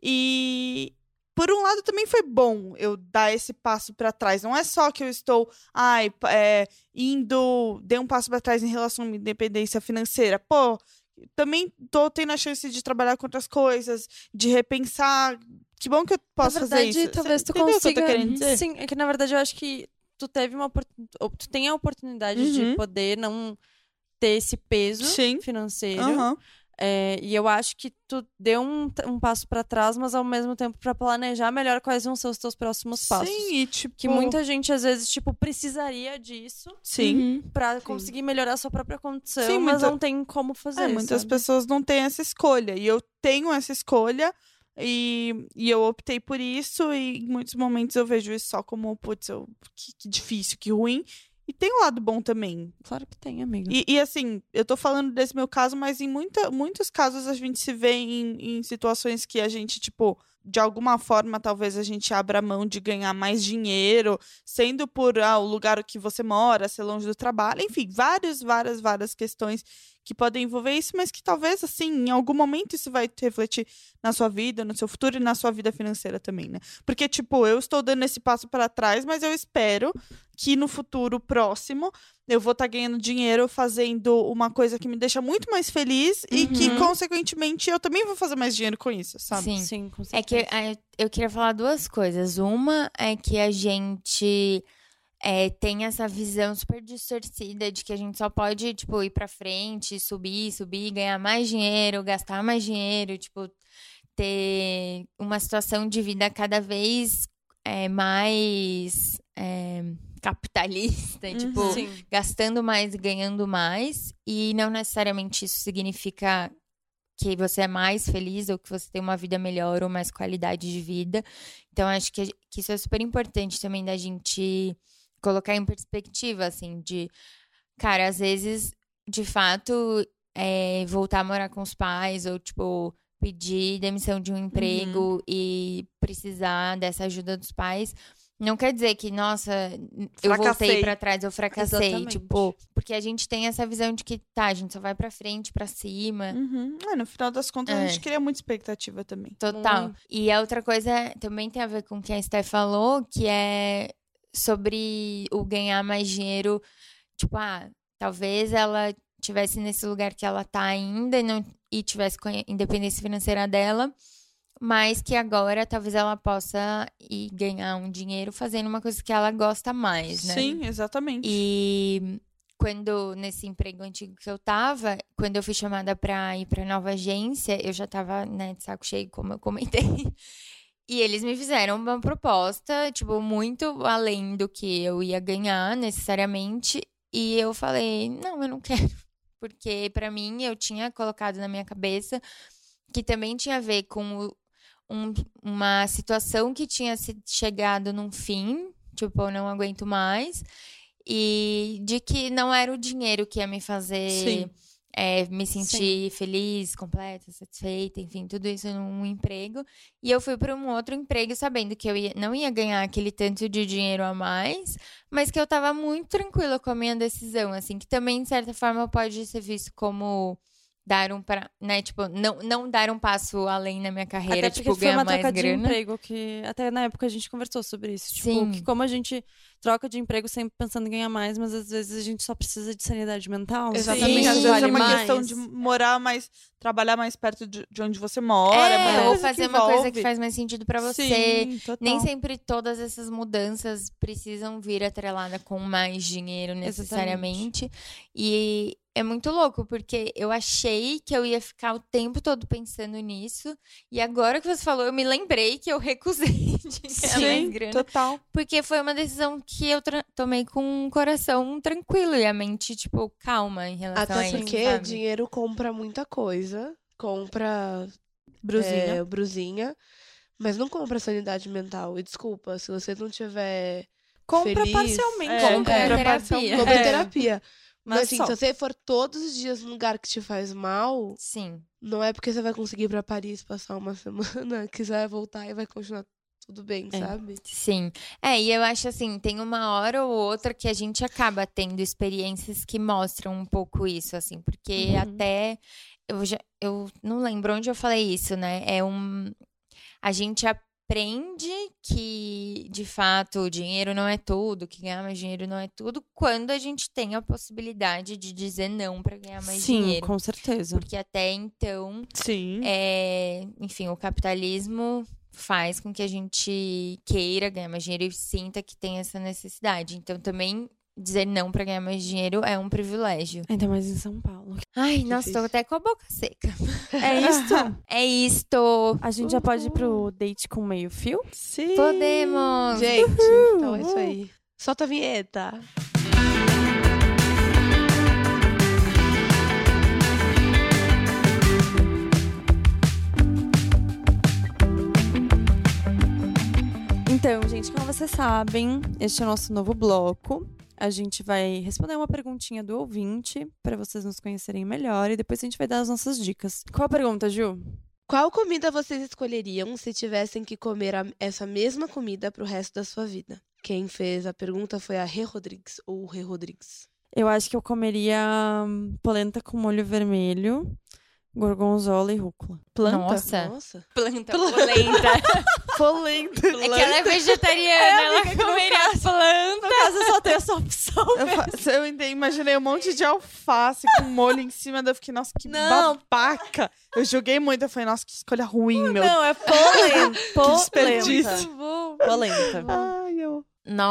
E por um lado também foi bom eu dar esse passo para trás. Não é só que eu estou, ai, p- é, indo, dei um passo para trás em relação à minha independência financeira. Pô, também tô tendo a chance de trabalhar com outras coisas, de repensar. Que bom que eu posso na verdade, fazer isso. talvez Cê tu entendeu consiga. o que eu tô querendo dizer? Sim, é que na verdade eu acho que tu teve uma opor- ou tu tem a oportunidade de Uhum. poder não ter esse peso Sim. financeiro. Aham. É, e eu acho que tu deu um, t- um passo pra trás, mas ao mesmo tempo pra planejar melhor quais vão ser os teus próximos passos. Sim, e tipo. Que muita gente, às vezes, tipo, precisaria disso Sim. Uhum. pra conseguir melhorar a sua própria condição, Sim, mas muita- não tem como fazer. É, muitas sabe? pessoas não têm essa escolha. E eu tenho essa escolha. E, e eu optei por isso. E em muitos momentos eu vejo isso só como, putz, eu- que, que difícil, que ruim. E tem um lado bom também. Claro que tem, amiga. E, e, assim, eu tô falando desse meu caso, mas em muita, muitos casos a gente se vê em, em situações que a gente, tipo, de alguma forma, talvez a gente abra mão de ganhar mais dinheiro, sendo por ah, o lugar que você mora, ser longe do trabalho, enfim, várias, várias, várias questões que podem envolver isso, mas que talvez, assim, em algum momento isso vai refletir na sua vida, no seu futuro e na sua vida financeira também, né? Porque, tipo, eu estou dando esse passo para trás, mas eu espero que no futuro próximo eu vou estar ganhando dinheiro fazendo uma coisa que me deixa muito mais feliz e que, Uhum. consequentemente, eu também vou fazer mais dinheiro com isso, sabe? Sim. Sim, com É que certeza. é, eu queria falar duas coisas. Uma é que a gente é, tem essa visão super distorcida de que a gente só pode, tipo, ir pra frente, subir, subir, ganhar mais dinheiro, gastar mais dinheiro, tipo, ter uma situação de vida cada vez é, mais é, capitalista, Uhum. tipo, Sim. gastando mais e ganhando mais. E não necessariamente isso significa que você é mais feliz ou que você tem uma vida melhor ou mais qualidade de vida. Então, acho que, que isso é super importante também da gente colocar em perspectiva, assim, de, cara, às vezes, de fato, é, voltar a morar com os pais ou, tipo, pedir demissão de um emprego e precisar dessa ajuda dos pais. Não quer dizer que, nossa, eu voltei Fracassei. pra trás, eu fracassei. Exatamente. Tipo, porque a gente tem essa visão de que, tá, a gente só vai pra frente, pra cima. Uhum. É, no final das contas, a É. gente cria muita expectativa também. Total. Muito. E a outra coisa também tem a ver com o que a Steph falou, que é sobre o ganhar mais dinheiro. Tipo, ah, talvez ela tivesse nesse lugar que ela tá ainda e, não, e tivesse com a independência financeira dela, mas que agora talvez ela possa ir ganhar um dinheiro fazendo uma coisa que ela gosta mais, né? Sim, exatamente. E quando, nesse emprego antigo que eu tava, quando eu fui chamada pra ir pra nova agência, eu já tava, né, de saco cheio, como eu comentei. E eles me fizeram uma proposta, tipo, muito além do que eu ia ganhar, necessariamente. E eu falei, não, eu não quero. porque pra mim eu tinha colocado na minha cabeça que também tinha a ver com o- um- uma situação que tinha se chegado num fim, tipo, eu não aguento mais, e de que não era o dinheiro que ia me fazer Sim. é, me sentir feliz, completa, satisfeita, enfim, tudo isso num emprego. E eu fui para um outro emprego sabendo que eu ia- não ia ganhar aquele tanto de dinheiro a mais, mas que eu tava muito tranquila com a minha decisão, assim, que também, de certa forma, pode ser visto como dar um para, né, tipo, não, não dar um passo além na minha carreira, Até porque tipo, foi ganhar uma mais troca de grana. emprego que até na época a gente conversou sobre isso. Tipo, Sim. que como a gente troca de emprego sempre pensando em ganhar mais, mas às vezes a gente só precisa de sanidade mental. Exatamente. Sim, às Isso vezes vale é uma mais. questão de morar mais, trabalhar mais perto de, de onde você mora. É, muita ou coisa fazer que uma coisa envolve. que faz mais sentido pra você. Sim, total. Nem sempre todas essas mudanças precisam vir atrelada com mais dinheiro necessariamente. E é muito louco, porque eu achei que eu ia ficar o tempo todo pensando nisso. E agora que você falou, eu me lembrei que eu recusei de ganhar mais Sim, grana. total. Porque foi uma decisão que eu tra- tomei com o coração tranquilo e a mente, tipo, calma em relação a Até isso, porque sabe? dinheiro compra muita coisa. Compra Bruzinha. é, brusinha. Mas não compra sanidade mental. E desculpa, se você não tiver Compra feliz, parcialmente. É, Compra é, terapia. parcialmente. compra É. terapia. Mas, Mas assim, só. se você for todos os dias num lugar que te faz mal, Sim. não é porque você vai conseguir ir pra Paris passar uma semana que você vai voltar e vai continuar tudo bem, É. sabe? Sim. É, e eu acho assim, tem uma hora ou outra que a gente acaba tendo experiências que mostram um pouco isso, assim, porque Uhum. até eu já eu não lembro onde eu falei isso, né? É um a gente aprende que de fato o dinheiro não é tudo, que ganhar mais dinheiro não é tudo, quando a gente tem a possibilidade de dizer não para ganhar mais Sim, dinheiro. com certeza. Porque até então Sim. é, enfim, o capitalismo faz com que a gente queira ganhar mais dinheiro e sinta que tem essa necessidade. Então, também dizer não pra ganhar mais dinheiro é um privilégio. Ainda mais em São Paulo. Ai, nossa, Difícil. tô até com a boca seca. É isso? É isto. A gente já pode ir pro date com meio fio? Sim. Podemos. Gente, então é isso aí. Solta a vinheta. Então, gente, como vocês sabem, este é o nosso novo bloco. A gente vai responder uma perguntinha do ouvinte para vocês nos conhecerem melhor e depois a gente vai dar as nossas dicas. Qual a pergunta, Ju? Qual comida vocês escolheriam se tivessem que comer a- essa mesma comida pro resto da sua vida? Quem fez a pergunta foi a Rê Rodrigues, ou Rê Rodrigues. Eu acho que eu comeria hum, polenta com molho vermelho, gorgonzola e rúcula. Planta. Nossa. Nossa. Planta, polenta. Polenta. É que ela é vegetariana, ela comeria planta. No caso, eu só tenho essa opção. Eu, fa- eu entendi, imaginei um monte de alface com molho em cima, daí eu fiquei, nossa, que Não. babaca. Eu joguei muito, eu falei, nossa, que escolha ruim, meu. Não, é polenta. Polenta. desperdício. Polenta. Ai, eu...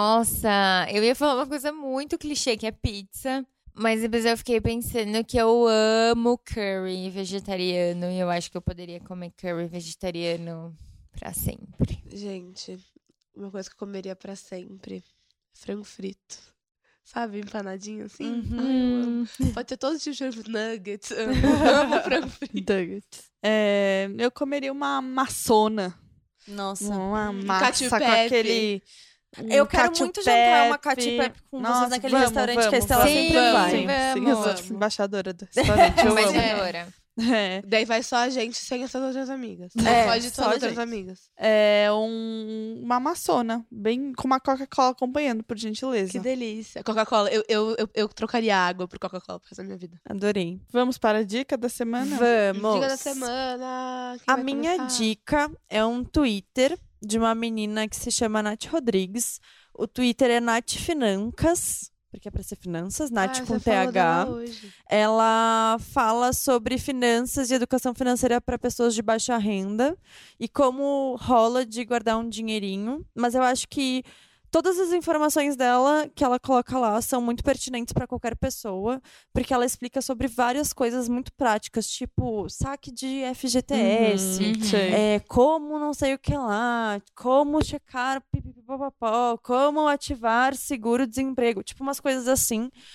Nossa, eu ia falar uma coisa muito clichê, que é pizza. Mas depois eu fiquei pensando que eu amo curry vegetariano. E eu acho que eu poderia comer curry vegetariano pra sempre. Gente, uma coisa que eu comeria pra sempre. Frango frito. Sabe, empanadinho assim? Uhum. Ai, eu amo. Pode ter todo tipo de frango frito. Nuggets. Eu amo frango frito. Nuggets. É, eu comeria uma maçona. Nossa. Uma massa Cacio com Pepe. aquele... Eu um quero cacio muito jantar uma pepe. Cacio Pepe com Nossa, vocês naquele vamos, restaurante que a vamos, Estela vamos. sempre Sim, vai. Sim, sim, eu vamos. sou embaixadora do restaurante, eu amo. Embaixadora. É. Daí vai só a gente sem essas outras amigas. É, Não pode só todas a as outras gente. amigas. É um, uma maçona, bem com uma Coca-Cola acompanhando, por gentileza. Que delícia. Coca-Cola. Eu, eu, eu, eu trocaria água por Coca-Cola pro resto da minha vida. Adorei. Vamos para a dica da semana? Vamos. Dica da semana. Quem A vai minha começar? dica é um Twitter de uma menina que se chama Nath Rodrigues. O Twitter é Nath Financas, porque é pra ser finanças, Nath Ah, com você falou T H. dela hoje. Ela fala sobre finanças e educação financeira para pessoas de baixa renda e como rola de guardar um dinheirinho. Mas eu acho que todas as informações dela que ela coloca lá são muito pertinentes para qualquer pessoa, porque ela explica sobre várias coisas muito práticas, tipo saque de F G T S, Uhum. Sei. é, como não sei o que lá, como checar pipipipopopó, como ativar seguro-desemprego, tipo umas coisas assim.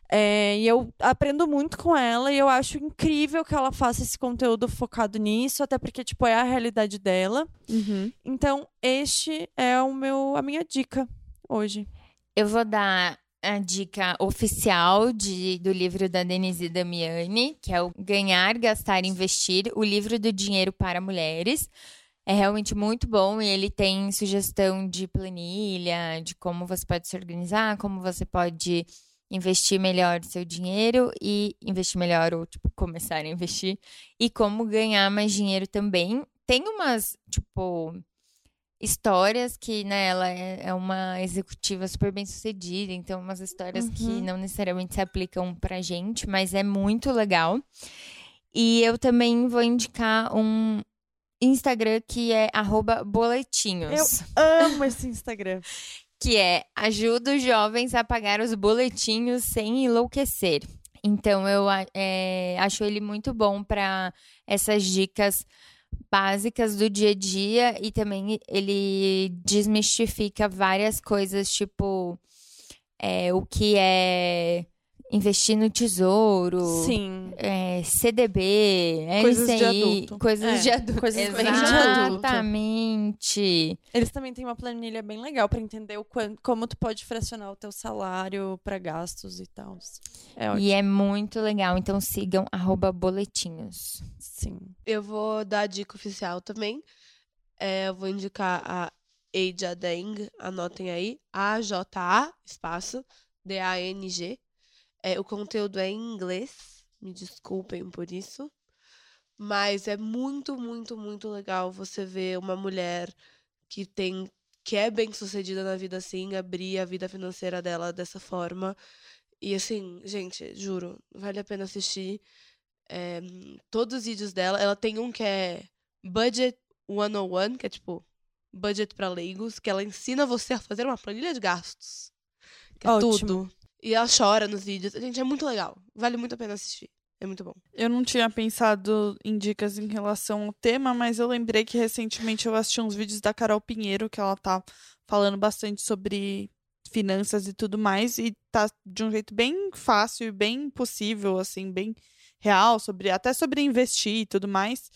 É, e eu aprendo muito com ela e eu acho incrível que ela faça esse conteúdo focado nisso, até porque, tipo, é a realidade dela. Uhum. Então, este é o meu, a minha dica hoje. Eu vou dar a dica oficial de, do livro da Denise Damiani, que é o Ganhar, Gastar e Investir, o livro do dinheiro para mulheres. É realmente muito bom e ele tem sugestão de planilha, de como você pode se organizar, como você pode investir melhor seu dinheiro e investir melhor ou, tipo, começar a investir e como ganhar mais dinheiro também. Tem umas, tipo, histórias que, né, ela é, é uma executiva super bem sucedida, então umas histórias Uhum. que não necessariamente se aplicam pra gente, mas é muito legal. E eu também vou indicar um Instagram que é arroba boletinhos. Amo esse Instagram. Que é ajuda os jovens a pagar os boletinhos sem enlouquecer. Então, eu é, acho ele muito bom para essas dicas básicas do dia a dia e também ele desmistifica várias coisas, tipo é, o que é investir no tesouro, Sim. é, C D B, Coisas L C I, de adulto. coisas É, de adulto. coisas bem de adulto. Exatamente. Eles também têm uma planilha bem legal pra entender o quanto, como tu pode fracionar o teu salário pra gastos e tal. É ótimo. E é muito legal. Então sigam arroba boletinhos. Sim. Eu vou dar a dica oficial também. É, eu vou indicar a Aja Dang, anotem aí. A J A, espaço, D A N G. É, o conteúdo é em inglês, me desculpem por isso. Mas é muito, muito, muito legal você ver uma mulher que tem, que é bem sucedida na vida assim, abrir a vida financeira dela dessa forma. E assim, gente, juro, vale a pena assistir. É, todos os vídeos dela, ela tem um que é Budget cento e um, que é tipo budget pra leigos, que ela ensina você a fazer uma planilha de gastos. Que é Ótimo. tudo. E ela chora nos vídeos. Gente, é muito legal. Vale muito a pena assistir. É muito bom. Eu não tinha pensado em dicas em relação ao tema, mas eu lembrei que recentemente eu assisti uns vídeos da Carol Pinheiro, que ela tá falando bastante sobre finanças e tudo mais, e tá de um jeito bem fácil e bem possível, assim, bem real, sobre, até sobre investir e tudo mais.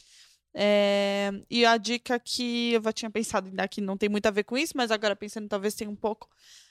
É, e a dica que eu já tinha pensado em dar, que não tem muito a ver com isso, mas agora pensando talvez tenha um pouco.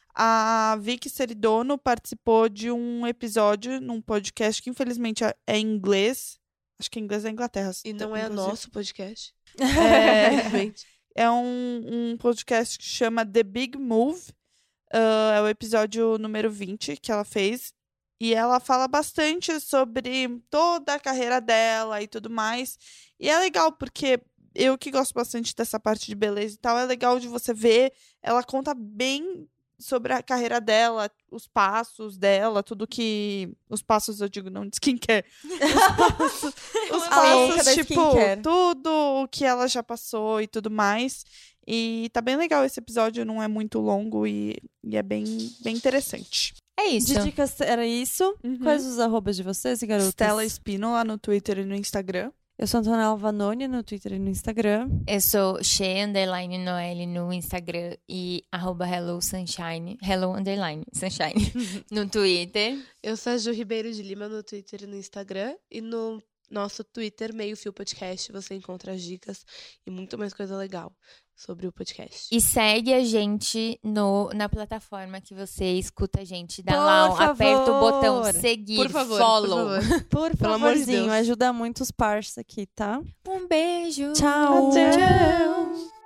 A Vicky Seridono participou de um episódio num podcast que infelizmente é em inglês. Acho que em inglês é Inglaterra. E não é inclusive. nosso podcast. É, Infelizmente. é um, um podcast que chama The Big Move. Uh, é o episódio número vinte que ela fez. E ela fala bastante sobre toda a carreira dela e tudo mais. E é legal, porque eu que gosto bastante dessa parte de beleza e tal, é legal de você ver. Ela conta bem sobre a carreira dela, os passos dela, tudo que... Os passos, eu digo, não de skincare. Os passos, os A louca passos da tipo, skincare. tudo o que ela já passou e tudo mais. E tá bem legal esse episódio, não é muito longo e, e é bem, bem interessante. É isso. De dicas era isso. Uhum. Quais os arrobas de vocês, garotas? Stella Espínola no Twitter e no Instagram. Eu sou Antonella Vanoni no Twitter e no Instagram. Eu sou She Underline Noelle no Instagram e arroba Hello Sunshine, Hello Underline Sunshine no Twitter. Eu sou a Ju Ribeiro de Lima no Twitter e no Instagram. E no nosso Twitter, Meio Fio Podcast, você encontra as dicas e muito mais coisa legal sobre o podcast. E segue a gente no, na plataforma que você escuta a gente. Dá Por lá, um- favor. aperta o botão seguir, Por favor, follow. por favor. Por Pelo amor de favorzinho, Deus. ajuda muito os parça aqui, tá? Um beijo. Tchau. Tchau.